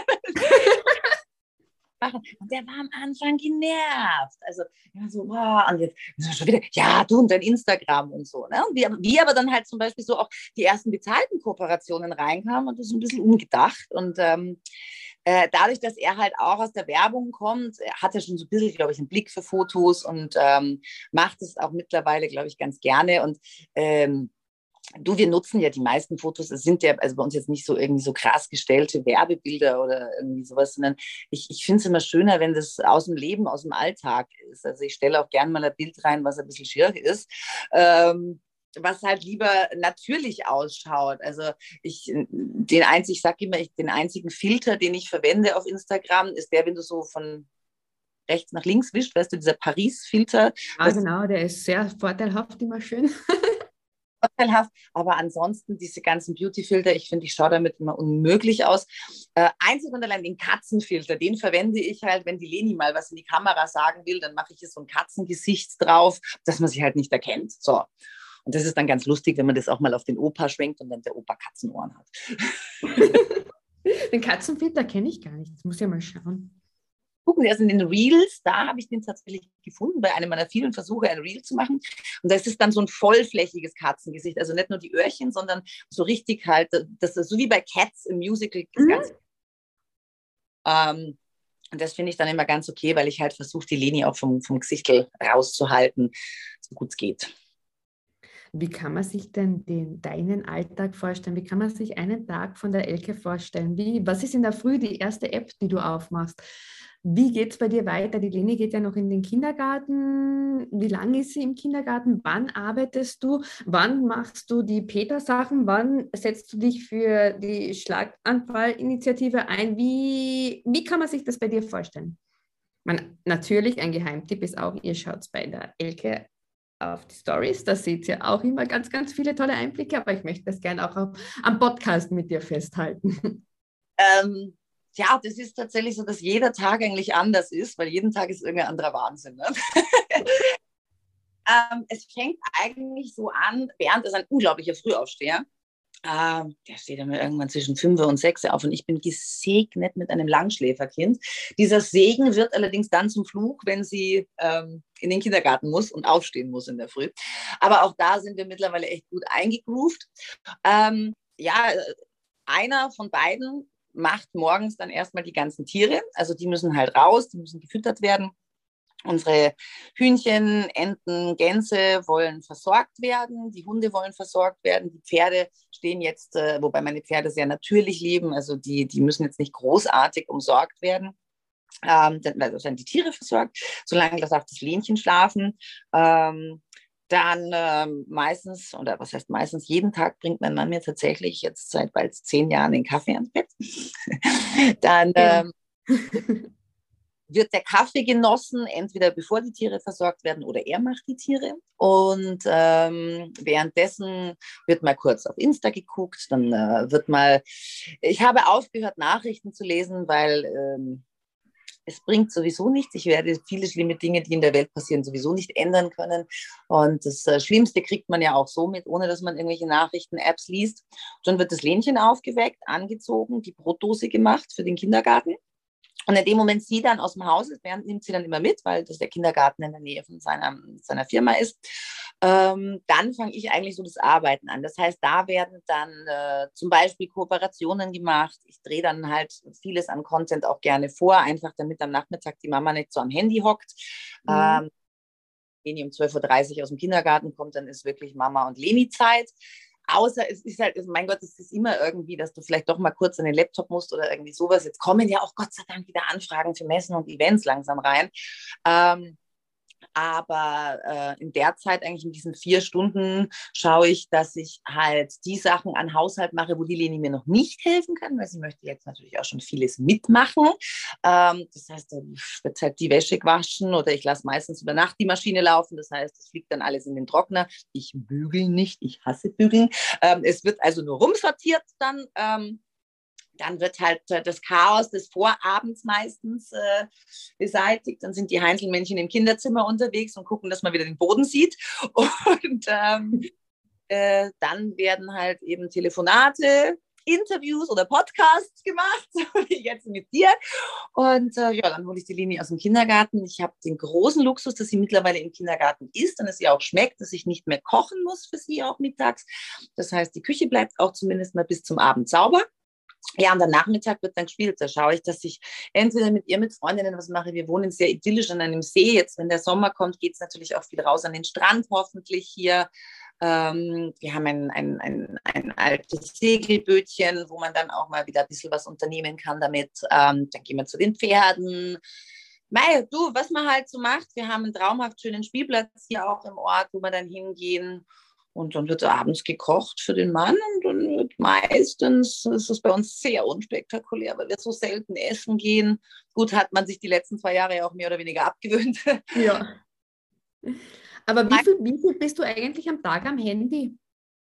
machen. Und der war am Anfang genervt. Also immer so, wow, und jetzt schon wieder, ja, du und dein Instagram und so. Ne? Und wie aber dann halt zum Beispiel so auch die ersten bezahlten Kooperationen reinkamen und das ist ein bisschen umgedacht. Und dadurch, dass er halt auch aus der Werbung kommt, hat er schon so ein bisschen, glaube ich, einen Blick für Fotos und macht es auch mittlerweile, glaube ich, ganz gerne. Und Du, wir nutzen ja die meisten Fotos, es sind ja also bei uns jetzt nicht so irgendwie so krass gestellte Werbebilder oder irgendwie sowas, sondern ich finde es immer schöner, wenn das aus dem Leben, aus dem Alltag ist. Also ich stelle auch gern mal ein Bild rein, was ein bisschen schier ist. Was halt lieber natürlich ausschaut. Also ich sage immer, den einzigen Filter, den ich verwende auf Instagram, ist der, wenn du so von rechts nach links wischst, weißt du, dieser Paris-Filter. Ja, Das genau, der ist sehr vorteilhaft, immer schön. vorteilhaft, aber ansonsten diese ganzen Beauty-Filter, ich finde, ich schaue damit immer unmöglich aus. Einzig und allein den Katzenfilter, den verwende ich halt, wenn die Leni mal was in die Kamera sagen will, dann mache ich hier so ein Katzengesicht drauf, dass man sich halt nicht erkennt. So. Und das ist dann ganz lustig, wenn man das auch mal auf den Opa schwenkt und dann der Opa Katzenohren hat. Den Katzenfilter kenne ich gar nicht. Das muss ich mal schauen. Gucken, also in den Reels, da habe ich den tatsächlich gefunden, bei einem meiner vielen Versuche, ein Reel zu machen. Und das ist dann so ein vollflächiges Katzengesicht. Also nicht nur die Öhrchen, sondern so richtig halt, das ist so wie bei Cats im Musical. Und das finde ich dann immer ganz okay, weil ich halt versuche, die Leni auch vom Gesichtel rauszuhalten, so gut es geht. Wie kann man sich denn deinen Alltag vorstellen? Wie kann man sich einen Tag von der Elke vorstellen? Was ist in der Früh die erste App, die du aufmachst? Wie geht es bei dir weiter? Die Leni geht ja noch in den Kindergarten. Wie lange ist sie im Kindergarten? Wann arbeitest du? Wann machst du die Peter-Sachen? Wann setzt du dich für die Schlaganfall-Initiative ein? Wie kann man sich das bei dir vorstellen? Natürlich, ein Geheimtipp ist auch, ihr schaut bei der Elke auf die Stories. Da seht ihr auch immer ganz, ganz viele tolle Einblicke, aber ich möchte das gerne auch am Podcast mit dir festhalten. Ja, das ist tatsächlich so, dass jeder Tag eigentlich anders ist, weil jeden Tag ist irgendein anderer Wahnsinn. Ne? Es fängt eigentlich so an, Bernd ist ein unglaublicher Frühaufsteher. Der steht immer irgendwann zwischen 5 und 6 auf und ich bin gesegnet mit einem Langschläferkind. Dieser Segen wird allerdings dann zum Fluch, wenn sie in den Kindergarten muss und aufstehen muss in der Früh. Aber auch da sind wir mittlerweile echt gut eingegroovt. Ja, einer von beiden macht morgens dann erstmal die ganzen Tiere. Also die müssen halt raus, die müssen gefüttert werden. Unsere Hühnchen, Enten, Gänse wollen versorgt werden, die Hunde wollen versorgt werden, die Pferde stehen jetzt, wobei meine Pferde sehr natürlich leben, also die müssen jetzt nicht großartig umsorgt werden. Also werden die Tiere versorgt, solange darf das Lenchen schlafen. Dann meistens, oder was heißt meistens, jeden Tag bringt mein Mann mir tatsächlich jetzt seit bald 10 Jahren den Kaffee ans Bett. Dann wird der Kaffee genossen, entweder bevor die Tiere versorgt werden oder er macht die Tiere. Und währenddessen wird mal kurz auf Insta geguckt, dann ich habe aufgehört, Nachrichten zu lesen, weil es bringt sowieso nichts. Ich werde viele schlimme Dinge, die in der Welt passieren, sowieso nicht ändern können. Und das Schlimmste kriegt man ja auch so mit, ohne dass man irgendwelche Nachrichten-Apps liest. Dann wird das Lenchen aufgeweckt, angezogen, die Brotdose gemacht für den Kindergarten. Und in dem Moment sie dann aus dem Haus ist, Bernd nimmt sie dann immer mit, weil das der Kindergarten in der Nähe von seiner Firma ist. Dann fange ich eigentlich so das Arbeiten an. Das heißt, da werden dann zum Beispiel Kooperationen gemacht. Ich drehe dann halt vieles an Content auch gerne vor, einfach damit am Nachmittag die Mama nicht so am Handy hockt. Wenn die um 12:30 Uhr aus dem Kindergarten kommt, dann ist wirklich Mama und Leni-Zeit. Außer es ist halt, mein Gott, es ist immer irgendwie, dass du vielleicht doch mal kurz an den Laptop musst oder irgendwie sowas. Jetzt kommen ja auch Gott sei Dank wieder Anfragen für Messen und Events langsam rein. Aber in der Zeit, eigentlich in diesen 4 Stunden, schaue ich, dass ich halt die Sachen an Haushalt mache, wo die Leni mir noch nicht helfen kann, weil sie möchte jetzt natürlich auch schon vieles mitmachen. Das heißt, da wird halt die Wäsche waschen oder ich lasse meistens über Nacht die Maschine laufen. Das heißt, es fliegt dann alles in den Trockner. Ich bügel nicht, ich hasse bügeln. Es wird also nur rumsortiert dann. Dann wird halt das Chaos des Vorabends meistens beseitigt. Dann sind die Heinzelmännchen im Kinderzimmer unterwegs und gucken, dass man wieder den Boden sieht. Und dann werden halt eben Telefonate, Interviews oder Podcasts gemacht, so wie jetzt mit dir. Und ja, dann hole ich die Leni aus dem Kindergarten. Ich habe den großen Luxus, dass sie mittlerweile im Kindergarten ist und es ihr auch schmeckt, dass ich nicht mehr kochen muss für sie auch mittags. Das heißt, die Küche bleibt auch zumindest mal bis zum Abend sauber. Ja, und am Nachmittag wird dann gespielt. Da schaue ich, dass ich entweder mit ihr, mit Freundinnen was mache. Wir wohnen sehr idyllisch an einem See. Jetzt, wenn der Sommer kommt, geht es natürlich auch viel raus an den Strand, hoffentlich hier. Wir haben ein altes Segelbötchen, wo man dann auch mal wieder ein bisschen was unternehmen kann damit. Dann gehen wir zu den Pferden. Mei, du, was man halt so macht, wir haben einen traumhaft schönen Spielplatz hier auch im Ort, wo wir dann hingehen. Und dann wird abends gekocht für den Mann und dann wird meistens, ist es bei uns sehr unspektakulär, weil wir so selten essen gehen. Gut, hat man sich die letzten 2 Jahre ja auch mehr oder weniger abgewöhnt. Ja. Aber wie viel bist du eigentlich am Tag am Handy?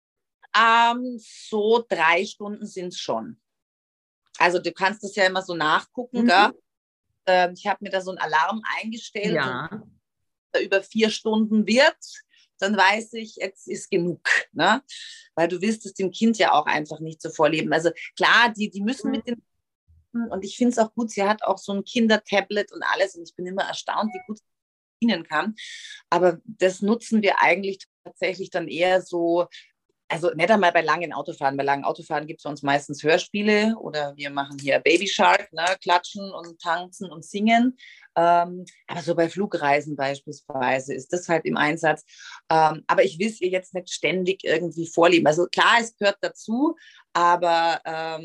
So 3 Stunden sind es schon. Also du kannst das ja immer so nachgucken, gell? Mhm. Ich habe mir da so einen Alarm eingestellt und Ja. über 4 Stunden wird, dann weiß ich, jetzt ist genug. Ne? Weil du willst es dem Kind ja auch einfach nicht so vorleben. Also klar, die müssen Mhm. mit den, und ich finde es auch gut, sie hat auch so ein Kindertablet und alles und ich bin immer erstaunt, wie gut sie dienen kann. Aber das nutzen wir eigentlich tatsächlich dann eher so, also nicht einmal bei langen Autofahren. Bei langen Autofahren gibt es bei uns meistens Hörspiele oder wir machen hier Baby Shark, ne? Klatschen und tanzen und singen. Aber so bei Flugreisen beispielsweise ist das halt im Einsatz. Aber ich will es ihr jetzt nicht ständig irgendwie vorleben. Also klar, es gehört dazu, aber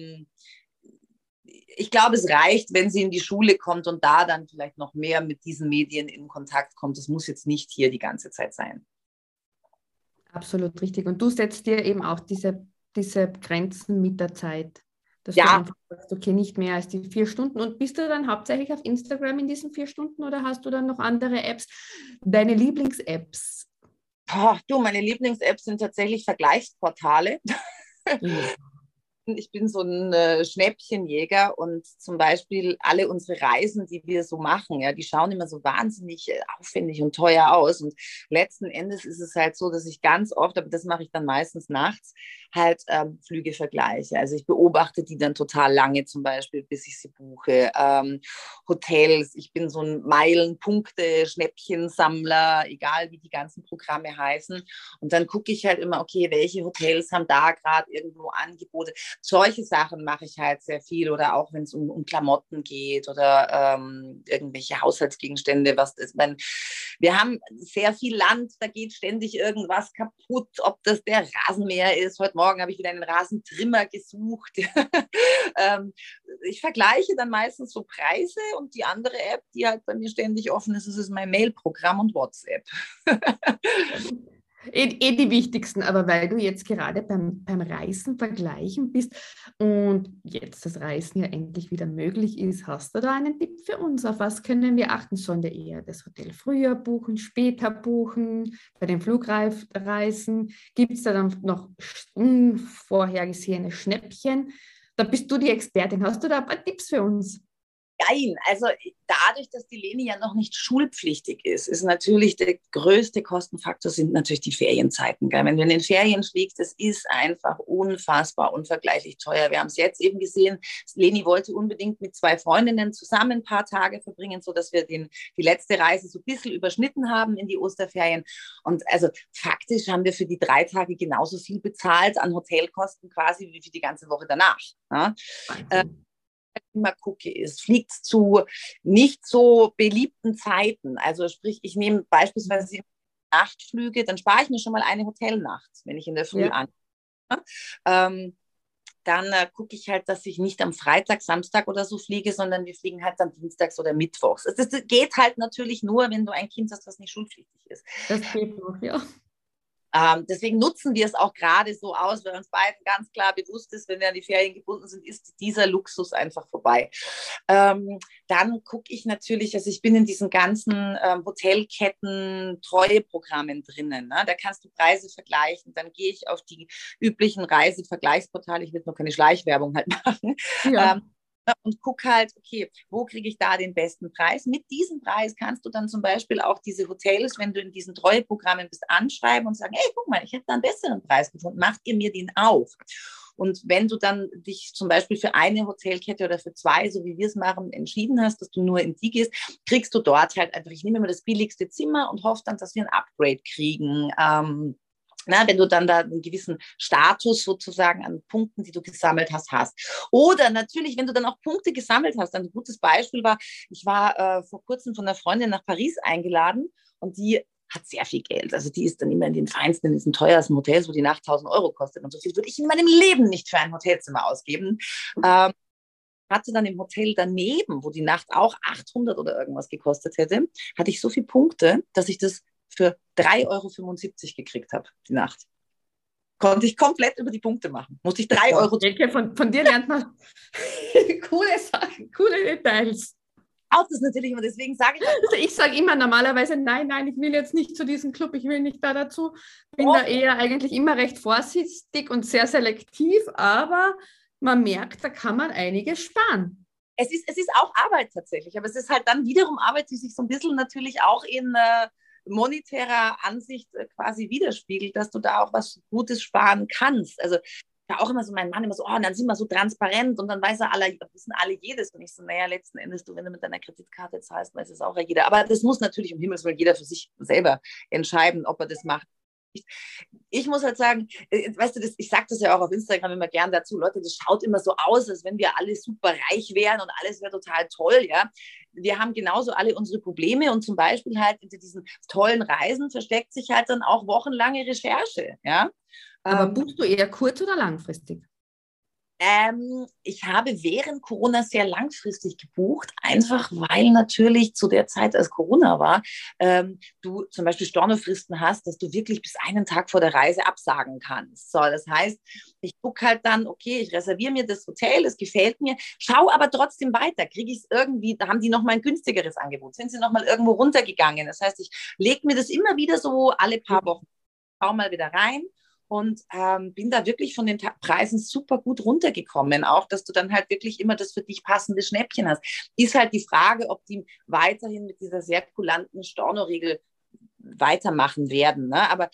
ich glaube, es reicht, wenn sie in die Schule kommt und da dann vielleicht noch mehr mit diesen Medien in Kontakt kommt. Das muss jetzt nicht hier die ganze Zeit sein. Absolut richtig. Und du setzt dir eben auch diese Grenzen mit der Zeit, dass du Ja, einfach sagst, okay, nicht mehr als die 4 Stunden. Und bist du dann hauptsächlich auf Instagram in diesen 4 Stunden oder hast du dann noch andere Apps, deine Lieblings-Apps? du, meine Lieblings-Apps sind tatsächlich Vergleichsportale. Ja. Ich bin so ein Schnäppchenjäger und zum Beispiel alle unsere Reisen, die wir so machen, ja, die schauen immer so wahnsinnig aufwendig und teuer aus. Und letzten Endes ist es halt so, dass ich ganz oft, aber das mache ich dann meistens nachts, halt Flüge vergleiche. Also ich beobachte die dann total lange zum Beispiel, bis ich sie buche. Hotels, ich bin so ein Meilenpunkte, Schnäppchensammler, egal wie die ganzen Programme heißen. Und dann gucke ich halt immer, okay, welche Hotels haben da gerade irgendwo Angebote. Solche Sachen mache ich halt sehr viel oder auch wenn es um Klamotten geht oder irgendwelche Haushaltsgegenstände. Wir haben sehr viel Land, da geht ständig irgendwas kaputt, ob das der Rasenmäher ist. Heute Morgen habe ich wieder einen Rasentrimmer gesucht. Ich vergleiche dann meistens so Preise und die andere App, die halt bei mir ständig offen ist, ist mein Mail-Programm und WhatsApp. Die wichtigsten, aber weil du jetzt gerade beim Reisen vergleichen bist und jetzt das Reisen ja endlich wieder möglich ist, hast du da einen Tipp für uns? Auf was können wir achten? Sollen wir eher das Hotel früher buchen, später buchen, bei den Flugreisen? Gibt es da dann noch unvorhergesehene Schnäppchen? Da bist du die Expertin. Hast du da ein paar Tipps für uns? Nein, also dadurch, dass die Leni ja noch nicht schulpflichtig ist natürlich der größte Kostenfaktor sind natürlich die Ferienzeiten. Gell? Wenn du in den Ferien fliegst, das ist einfach unfassbar, unvergleichlich teuer. Wir haben es jetzt eben gesehen, Leni wollte unbedingt mit 2 Freundinnen zusammen ein paar Tage verbringen, sodass wir die letzte Reise so ein bisschen überschnitten haben in die Osterferien. Und also faktisch haben wir für die 3 Tage genauso viel bezahlt an Hotelkosten quasi wie für die ganze Woche danach. Ja? Wahnsinn. Immer gucke, ist, fliegt zu nicht so beliebten Zeiten. Also sprich, ich nehme beispielsweise Nachtflüge, dann spare ich mir schon mal eine Hotelnacht, wenn ich in der Früh Ja. an. Ähm, dann gucke ich halt, dass ich nicht am Freitag, Samstag oder so fliege, sondern wir fliegen halt dann dienstags oder mittwochs. Das geht halt natürlich nur, wenn du ein Kind hast, das nicht schulpflichtig ist. Das geht noch, ja. Deswegen nutzen wir es auch gerade so aus, weil uns beiden ganz klar bewusst ist, wenn wir an die Ferien gebunden sind, ist dieser Luxus einfach vorbei. Dann gucke ich natürlich, also ich bin in diesen ganzen Hotelketten Treueprogrammen drinnen. Ne? Da kannst du Preise vergleichen. Dann gehe ich auf die üblichen Reisevergleichsportale. Ich will noch keine Schleichwerbung halt machen. Ja. Und guck halt, okay, wo kriege ich da den besten Preis? Mit diesem Preis kannst du dann zum Beispiel auch diese Hotels, wenn du in diesen Treueprogrammen bist, anschreiben und sagen, hey, guck mal, ich habe da einen besseren Preis gefunden, macht ihr mir den auch? Und wenn du dann dich zum Beispiel für eine Hotelkette oder für 2, so wie wir es machen, entschieden hast, dass du nur in die gehst, kriegst du dort halt einfach, ich nehme immer das billigste Zimmer und hoffe dann, dass wir ein Upgrade kriegen. Wenn du dann da einen gewissen Status sozusagen an Punkten, die du gesammelt hast. Oder natürlich, wenn du dann auch Punkte gesammelt hast. Ein gutes Beispiel war, ich war vor kurzem von einer Freundin nach Paris eingeladen und die hat sehr viel Geld. Also die ist dann immer in den feinsten, in diesen teuersten Hotels, wo die Nacht 1.000 Euro kostet. Und so viel würde ich in meinem Leben nicht für ein Hotelzimmer ausgeben. Hatte dann im Hotel daneben, wo die Nacht auch 800 oder irgendwas gekostet hätte, hatte ich so viele Punkte, dass ich das für 3,75 € gekriegt habe, die Nacht. Konnte ich komplett über die Punkte machen. Musste ich 3 Euro... Ich denke, von dir lernt man coole Sachen, coole Details. Auch das natürlich, und deswegen sage ich... Also ich sage immer normalerweise, nein, ich will jetzt nicht zu diesem Club, ich will nicht da dazu. Bin da eher eigentlich immer recht vorsichtig und sehr selektiv, aber man merkt, da kann man einiges sparen. Es ist auch Arbeit tatsächlich, aber es ist halt dann wiederum Arbeit, die sich so ein bisschen natürlich auch in monetärer Ansicht quasi widerspiegelt, dass du da auch was Gutes sparen kannst. Also ja auch immer so mein Mann immer so, oh, und dann sind wir so transparent und dann wissen alle jedes. Und ich so, naja, letzten Endes, wenn du mit deiner Kreditkarte zahlst, weiß es auch ja jeder. Aber das muss natürlich um Himmels Willen jeder für sich selber entscheiden, ob er das macht. Ich muss halt sagen, weißt du, ich sage das ja auch auf Instagram immer gern dazu, Leute, das schaut immer so aus, als wenn wir alle super reich wären und alles wäre total toll, ja. Wir haben genauso alle unsere Probleme und zum Beispiel halt hinter diesen tollen Reisen versteckt sich halt dann auch wochenlange Recherche, ja. Aber buchst du eher kurz- oder langfristig? Ich habe während Corona sehr langfristig gebucht, einfach weil natürlich zu der Zeit, als Corona war, du zum Beispiel Stornofristen hast, dass du wirklich bis einen Tag vor der Reise absagen kannst. So, das heißt, ich gucke halt dann, okay, ich reserviere mir das Hotel, es gefällt mir, schau aber trotzdem weiter, kriege ich es irgendwie, da haben die nochmal ein günstigeres Angebot, sind sie nochmal irgendwo runtergegangen. Das heißt, ich lege mir das immer wieder so alle paar Wochen, schau mal wieder rein. Und bin da wirklich von den Preisen super gut runtergekommen. Auch, dass du dann halt wirklich immer das für dich passende Schnäppchen hast. Ist halt die Frage, ob die weiterhin mit dieser sehr kulanten Storno-Regel weitermachen werden. Ne? Aber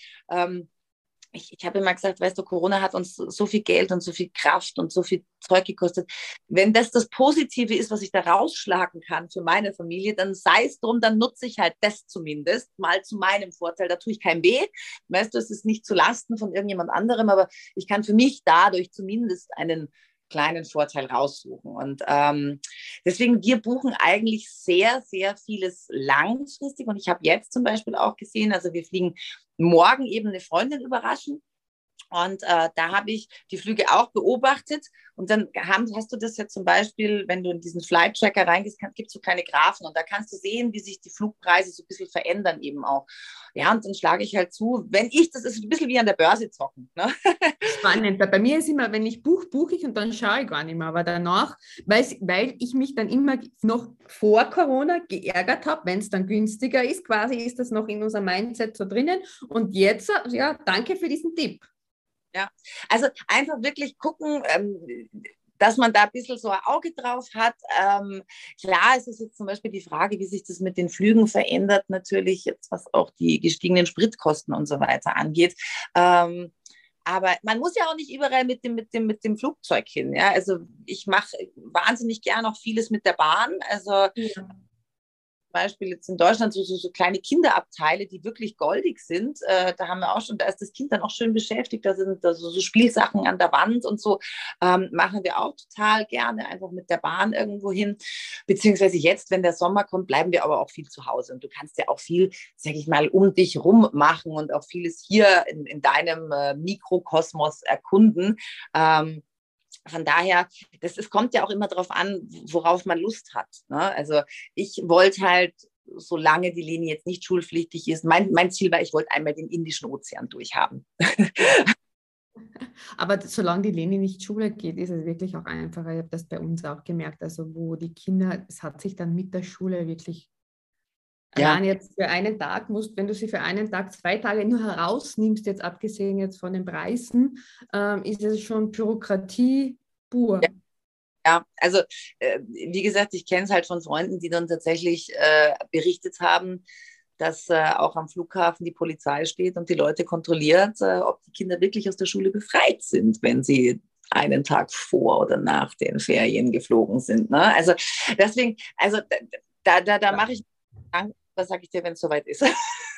ich habe immer gesagt, weißt du, Corona hat uns so viel Geld und so viel Kraft und so viel Zeug gekostet. Wenn das Positive ist, was ich da rausschlagen kann für meine Familie, dann sei es drum, dann nutze ich halt das zumindest mal zu meinem Vorteil. Da tue ich keinem weh. Weißt du, es ist nicht zu Lasten von irgendjemand anderem, aber ich kann für mich dadurch zumindest einen kleinen Vorteil raussuchen. Und deswegen, wir buchen eigentlich sehr, sehr vieles langfristig. Und ich habe jetzt zum Beispiel auch gesehen, also wir fliegen morgen eben eine Freundin überraschen. Und da habe ich die Flüge auch beobachtet. Und dann hast du das ja zum Beispiel, wenn du in diesen Flight Tracker reingehst, gibt es so kleine Graphen und da kannst du sehen, wie sich die Flugpreise so ein bisschen verändern eben auch. Ja, und dann schlage ich halt zu, das ist ein bisschen wie an der Börse zocken. Ne? Spannend. Bei mir ist immer, wenn ich buche ich und dann schaue ich gar nicht mehr. Aber danach, weil ich mich dann immer noch vor Corona geärgert habe, wenn es dann günstiger ist, quasi ist das noch in unserem Mindset so drinnen. Und jetzt, ja, danke für diesen Tipp. Ja, also einfach wirklich gucken, dass man da ein bisschen so ein Auge drauf hat. Klar, es ist jetzt zum Beispiel die Frage, wie sich das mit den Flügen verändert, natürlich jetzt, was auch die gestiegenen Spritkosten und so weiter angeht. Aber man muss ja auch nicht überall mit dem Flugzeug hin. Ja? Also ich mache wahnsinnig gern auch vieles mit der Bahn. Also ja. Beispiel jetzt in Deutschland so kleine Kinderabteile, die wirklich goldig sind. Da haben wir auch schon, da ist das Kind dann auch schön beschäftigt. Da sind so Spielsachen an der Wand und so. Machen wir auch total gerne einfach mit der Bahn irgendwo hin. Beziehungsweise jetzt, wenn der Sommer kommt, bleiben wir aber auch viel zu Hause. Und du kannst ja auch viel, sag ich mal, um dich rum machen und auch vieles hier in deinem Mikrokosmos erkunden. Von daher, es kommt ja auch immer darauf an, worauf man Lust hat. Ne? Also ich wollte halt, solange die Linie jetzt nicht schulpflichtig ist, mein Ziel war, ich wollte einmal den Indischen Ozean durchhaben. Aber solange die Leni nicht Schule geht, ist es wirklich auch einfacher. Ich habe das bei uns auch gemerkt, also wo die Kinder, es hat sich dann mit der Schule wirklich allein jetzt für einen Tag wenn du sie für einen Tag, 2 Tage nur herausnimmst, jetzt abgesehen jetzt von den Preisen, ist es schon Bürokratie pur. Ja, also wie gesagt, ich kenne es halt von Freunden, die dann tatsächlich berichtet haben, dass auch am Flughafen die Polizei steht und die Leute kontrolliert, ob die Kinder wirklich aus der Schule befreit sind, wenn sie einen Tag vor oder nach den Ferien geflogen sind. Ne? Also deswegen, also da mache ich, was sage ich dir, wenn es soweit ist?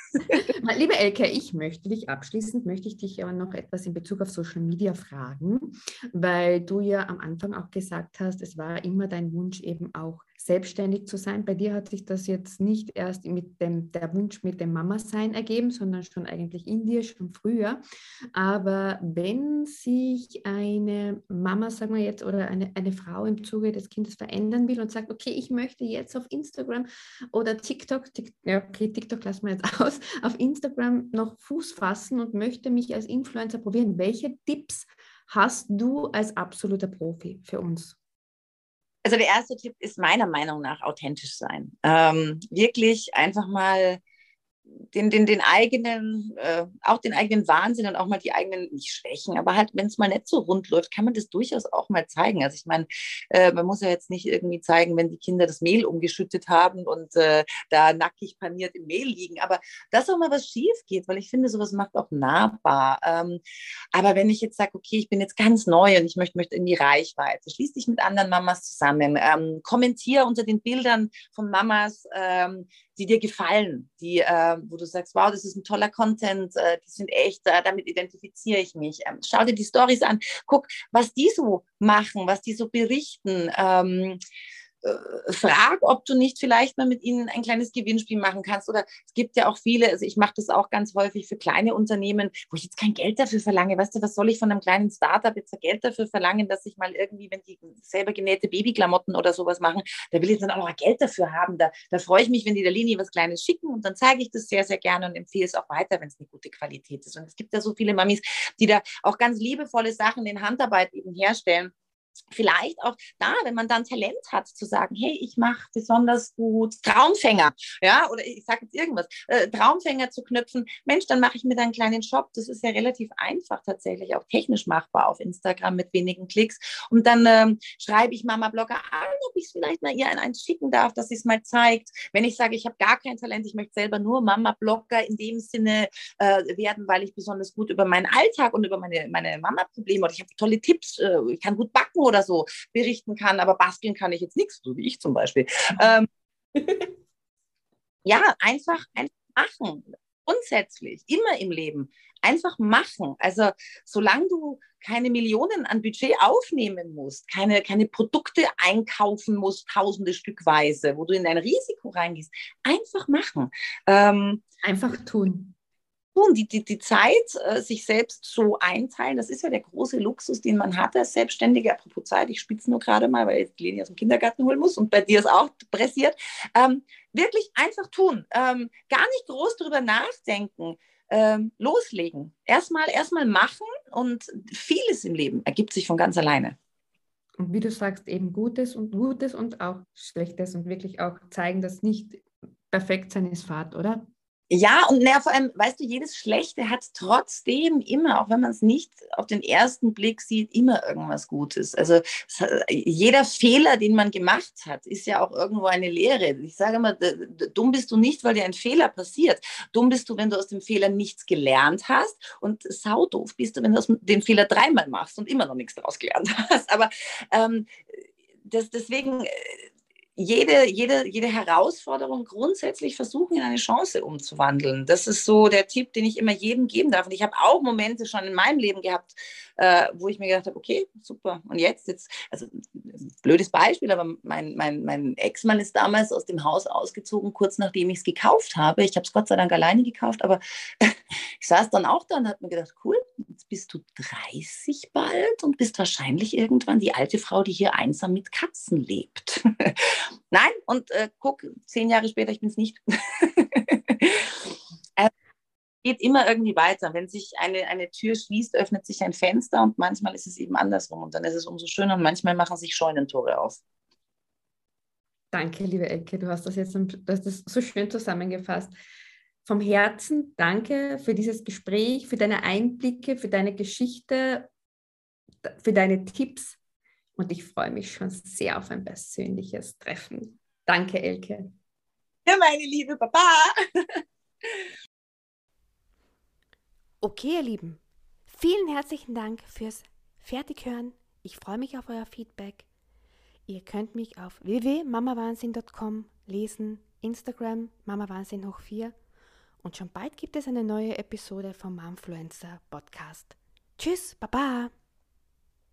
Liebe Elke, möchte ich dich aber noch etwas in Bezug auf Social Media fragen, weil du ja am Anfang auch gesagt hast, es war immer dein Wunsch eben auch selbstständig zu sein. Bei dir hat sich das jetzt nicht erst mit der Wunsch mit dem Mama-Sein ergeben, sondern schon eigentlich in dir, schon früher. Aber wenn sich eine Mama, sagen wir jetzt, oder eine Frau im Zuge des Kindes verändern will und sagt, okay, ich möchte jetzt auf Instagram oder TikTok lassen wir jetzt aus, auf Instagram noch Fuß fassen und möchte mich als Influencer probieren. Welche Tipps hast du als absoluter Profi für uns? Also der erste Tipp ist meiner Meinung nach authentisch sein. Wirklich einfach mal den eigenen, auch den eigenen Wahnsinn und auch mal die eigenen, nicht Schwächen, aber halt, wenn es mal nicht so rund läuft, kann man das durchaus auch mal zeigen. Also ich meine, man muss ja jetzt nicht irgendwie zeigen, wenn die Kinder das Mehl umgeschüttet haben und da nackig paniert im Mehl liegen, aber dass auch mal was schief geht, weil ich finde, sowas macht auch nahbar. Aber wenn ich jetzt sage, okay, ich bin jetzt ganz neu und ich möchte in die Reichweite, schließ dich mit anderen Mamas zusammen, kommentiere unter den Bildern von Mamas, die dir gefallen, wo du sagst, wow, das ist ein toller Content, die sind echt, damit identifiziere ich mich. Schau dir die Stories an, guck, was die so machen, was die so berichten. Frag, ob du nicht vielleicht mal mit ihnen ein kleines Gewinnspiel machen kannst. Oder es gibt ja auch viele, also ich mache das auch ganz häufig für kleine Unternehmen, wo ich jetzt kein Geld dafür verlange. Weißt du, was soll ich von einem kleinen Startup jetzt Geld dafür verlangen, dass ich mal irgendwie, wenn die selber genähte Babyklamotten oder sowas machen, da will ich dann auch noch Geld dafür haben. Da freue ich mich, wenn die der Linie was Kleines schicken und dann zeige ich das sehr, sehr gerne und empfehle es auch weiter, wenn es eine gute Qualität ist. Und es gibt ja so viele Mamis, die da auch ganz liebevolle Sachen in Handarbeit eben herstellen. Vielleicht auch da, wenn man dann Talent hat, zu sagen, hey, ich mache besonders gut Traumfänger, ja, oder ich sage jetzt irgendwas, Traumfänger zu knüpfen, Mensch, dann mache ich mir da einen kleinen Shop, das ist ja relativ einfach tatsächlich, auch technisch machbar auf Instagram mit wenigen Klicks und dann schreibe ich Mama-Blogger an, ob ich es vielleicht mal ihr eins schicken darf, dass sie es mal zeigt. Wenn ich sage, ich habe gar kein Talent, ich möchte selber nur Mama-Blogger in dem Sinne werden, weil ich besonders gut über meinen Alltag und über meine Mama-Probleme oder ich habe tolle Tipps, ich kann gut backen oder so berichten kann, aber basteln kann ich jetzt nichts, so wie ich zum Beispiel. Ja, einfach machen. Grundsätzlich, immer im Leben. Einfach machen. Also, solange du keine Millionen an Budget aufnehmen musst, keine Produkte einkaufen musst, tausende stückweise, wo du in ein Risiko reingehst, einfach machen. Einfach tun. Die Zeit, sich selbst so einteilen, das ist ja der große Luxus, den man hat als Selbstständiger. Apropos Zeit, ich spitze nur gerade mal, weil jetzt Leni aus dem Kindergarten holen muss und bei dir ist auch pressiert. Wirklich einfach tun, gar nicht groß drüber nachdenken, loslegen. Erstmal machen und vieles im Leben ergibt sich von ganz alleine. Und wie du sagst, eben Gutes und auch Schlechtes und wirklich auch zeigen, dass nicht perfekt sein ist Fahrt, oder? Ja, und vor allem, weißt du, jedes Schlechte hat trotzdem immer, auch wenn man es nicht auf den ersten Blick sieht, immer irgendwas Gutes. Also jeder Fehler, den man gemacht hat, ist ja auch irgendwo eine Lehre. Ich sage immer, dumm bist du nicht, weil dir ein Fehler passiert. Dumm bist du, wenn du aus dem Fehler nichts gelernt hast und saudoof bist du, wenn du den Fehler dreimal machst und immer noch nichts daraus gelernt hast. Aber deswegen jede Herausforderung grundsätzlich versuchen, in eine Chance umzuwandeln. Das ist so der Tipp, den ich immer jedem geben darf. Und ich habe auch Momente schon in meinem Leben gehabt, wo ich mir gedacht habe, okay, super. Und jetzt, also blödes Beispiel, aber mein Ex-Mann ist damals aus dem Haus ausgezogen, kurz nachdem ich es gekauft habe. Ich habe es Gott sei Dank alleine gekauft, aber ich saß dann auch da und habe mir gedacht, cool, jetzt bist du 30 bald und bist wahrscheinlich irgendwann die alte Frau, die hier einsam mit Katzen lebt. Nein, und guck, 10 Jahre später, ich bin es nicht. Geht immer irgendwie weiter. Wenn sich eine Tür schließt, öffnet sich ein Fenster und manchmal ist es eben andersrum und dann ist es umso schöner und manchmal machen sich Scheunentore auf. Danke, liebe Elke, du hast das so schön zusammengefasst. Vom Herzen danke für dieses Gespräch, für deine Einblicke, für deine Geschichte, für deine Tipps und ich freue mich schon sehr auf ein persönliches Treffen. Danke, Elke. Ja, meine Liebe, Baba. Okay, ihr Lieben, vielen herzlichen Dank fürs Fertighören. Ich freue mich auf euer Feedback. Ihr könnt mich auf www.mamawahnsinn.com lesen, Instagram mamawahnsinn hoch 4 Und schon bald gibt es eine neue Episode vom Momfluencer Podcast. Tschüss, Baba!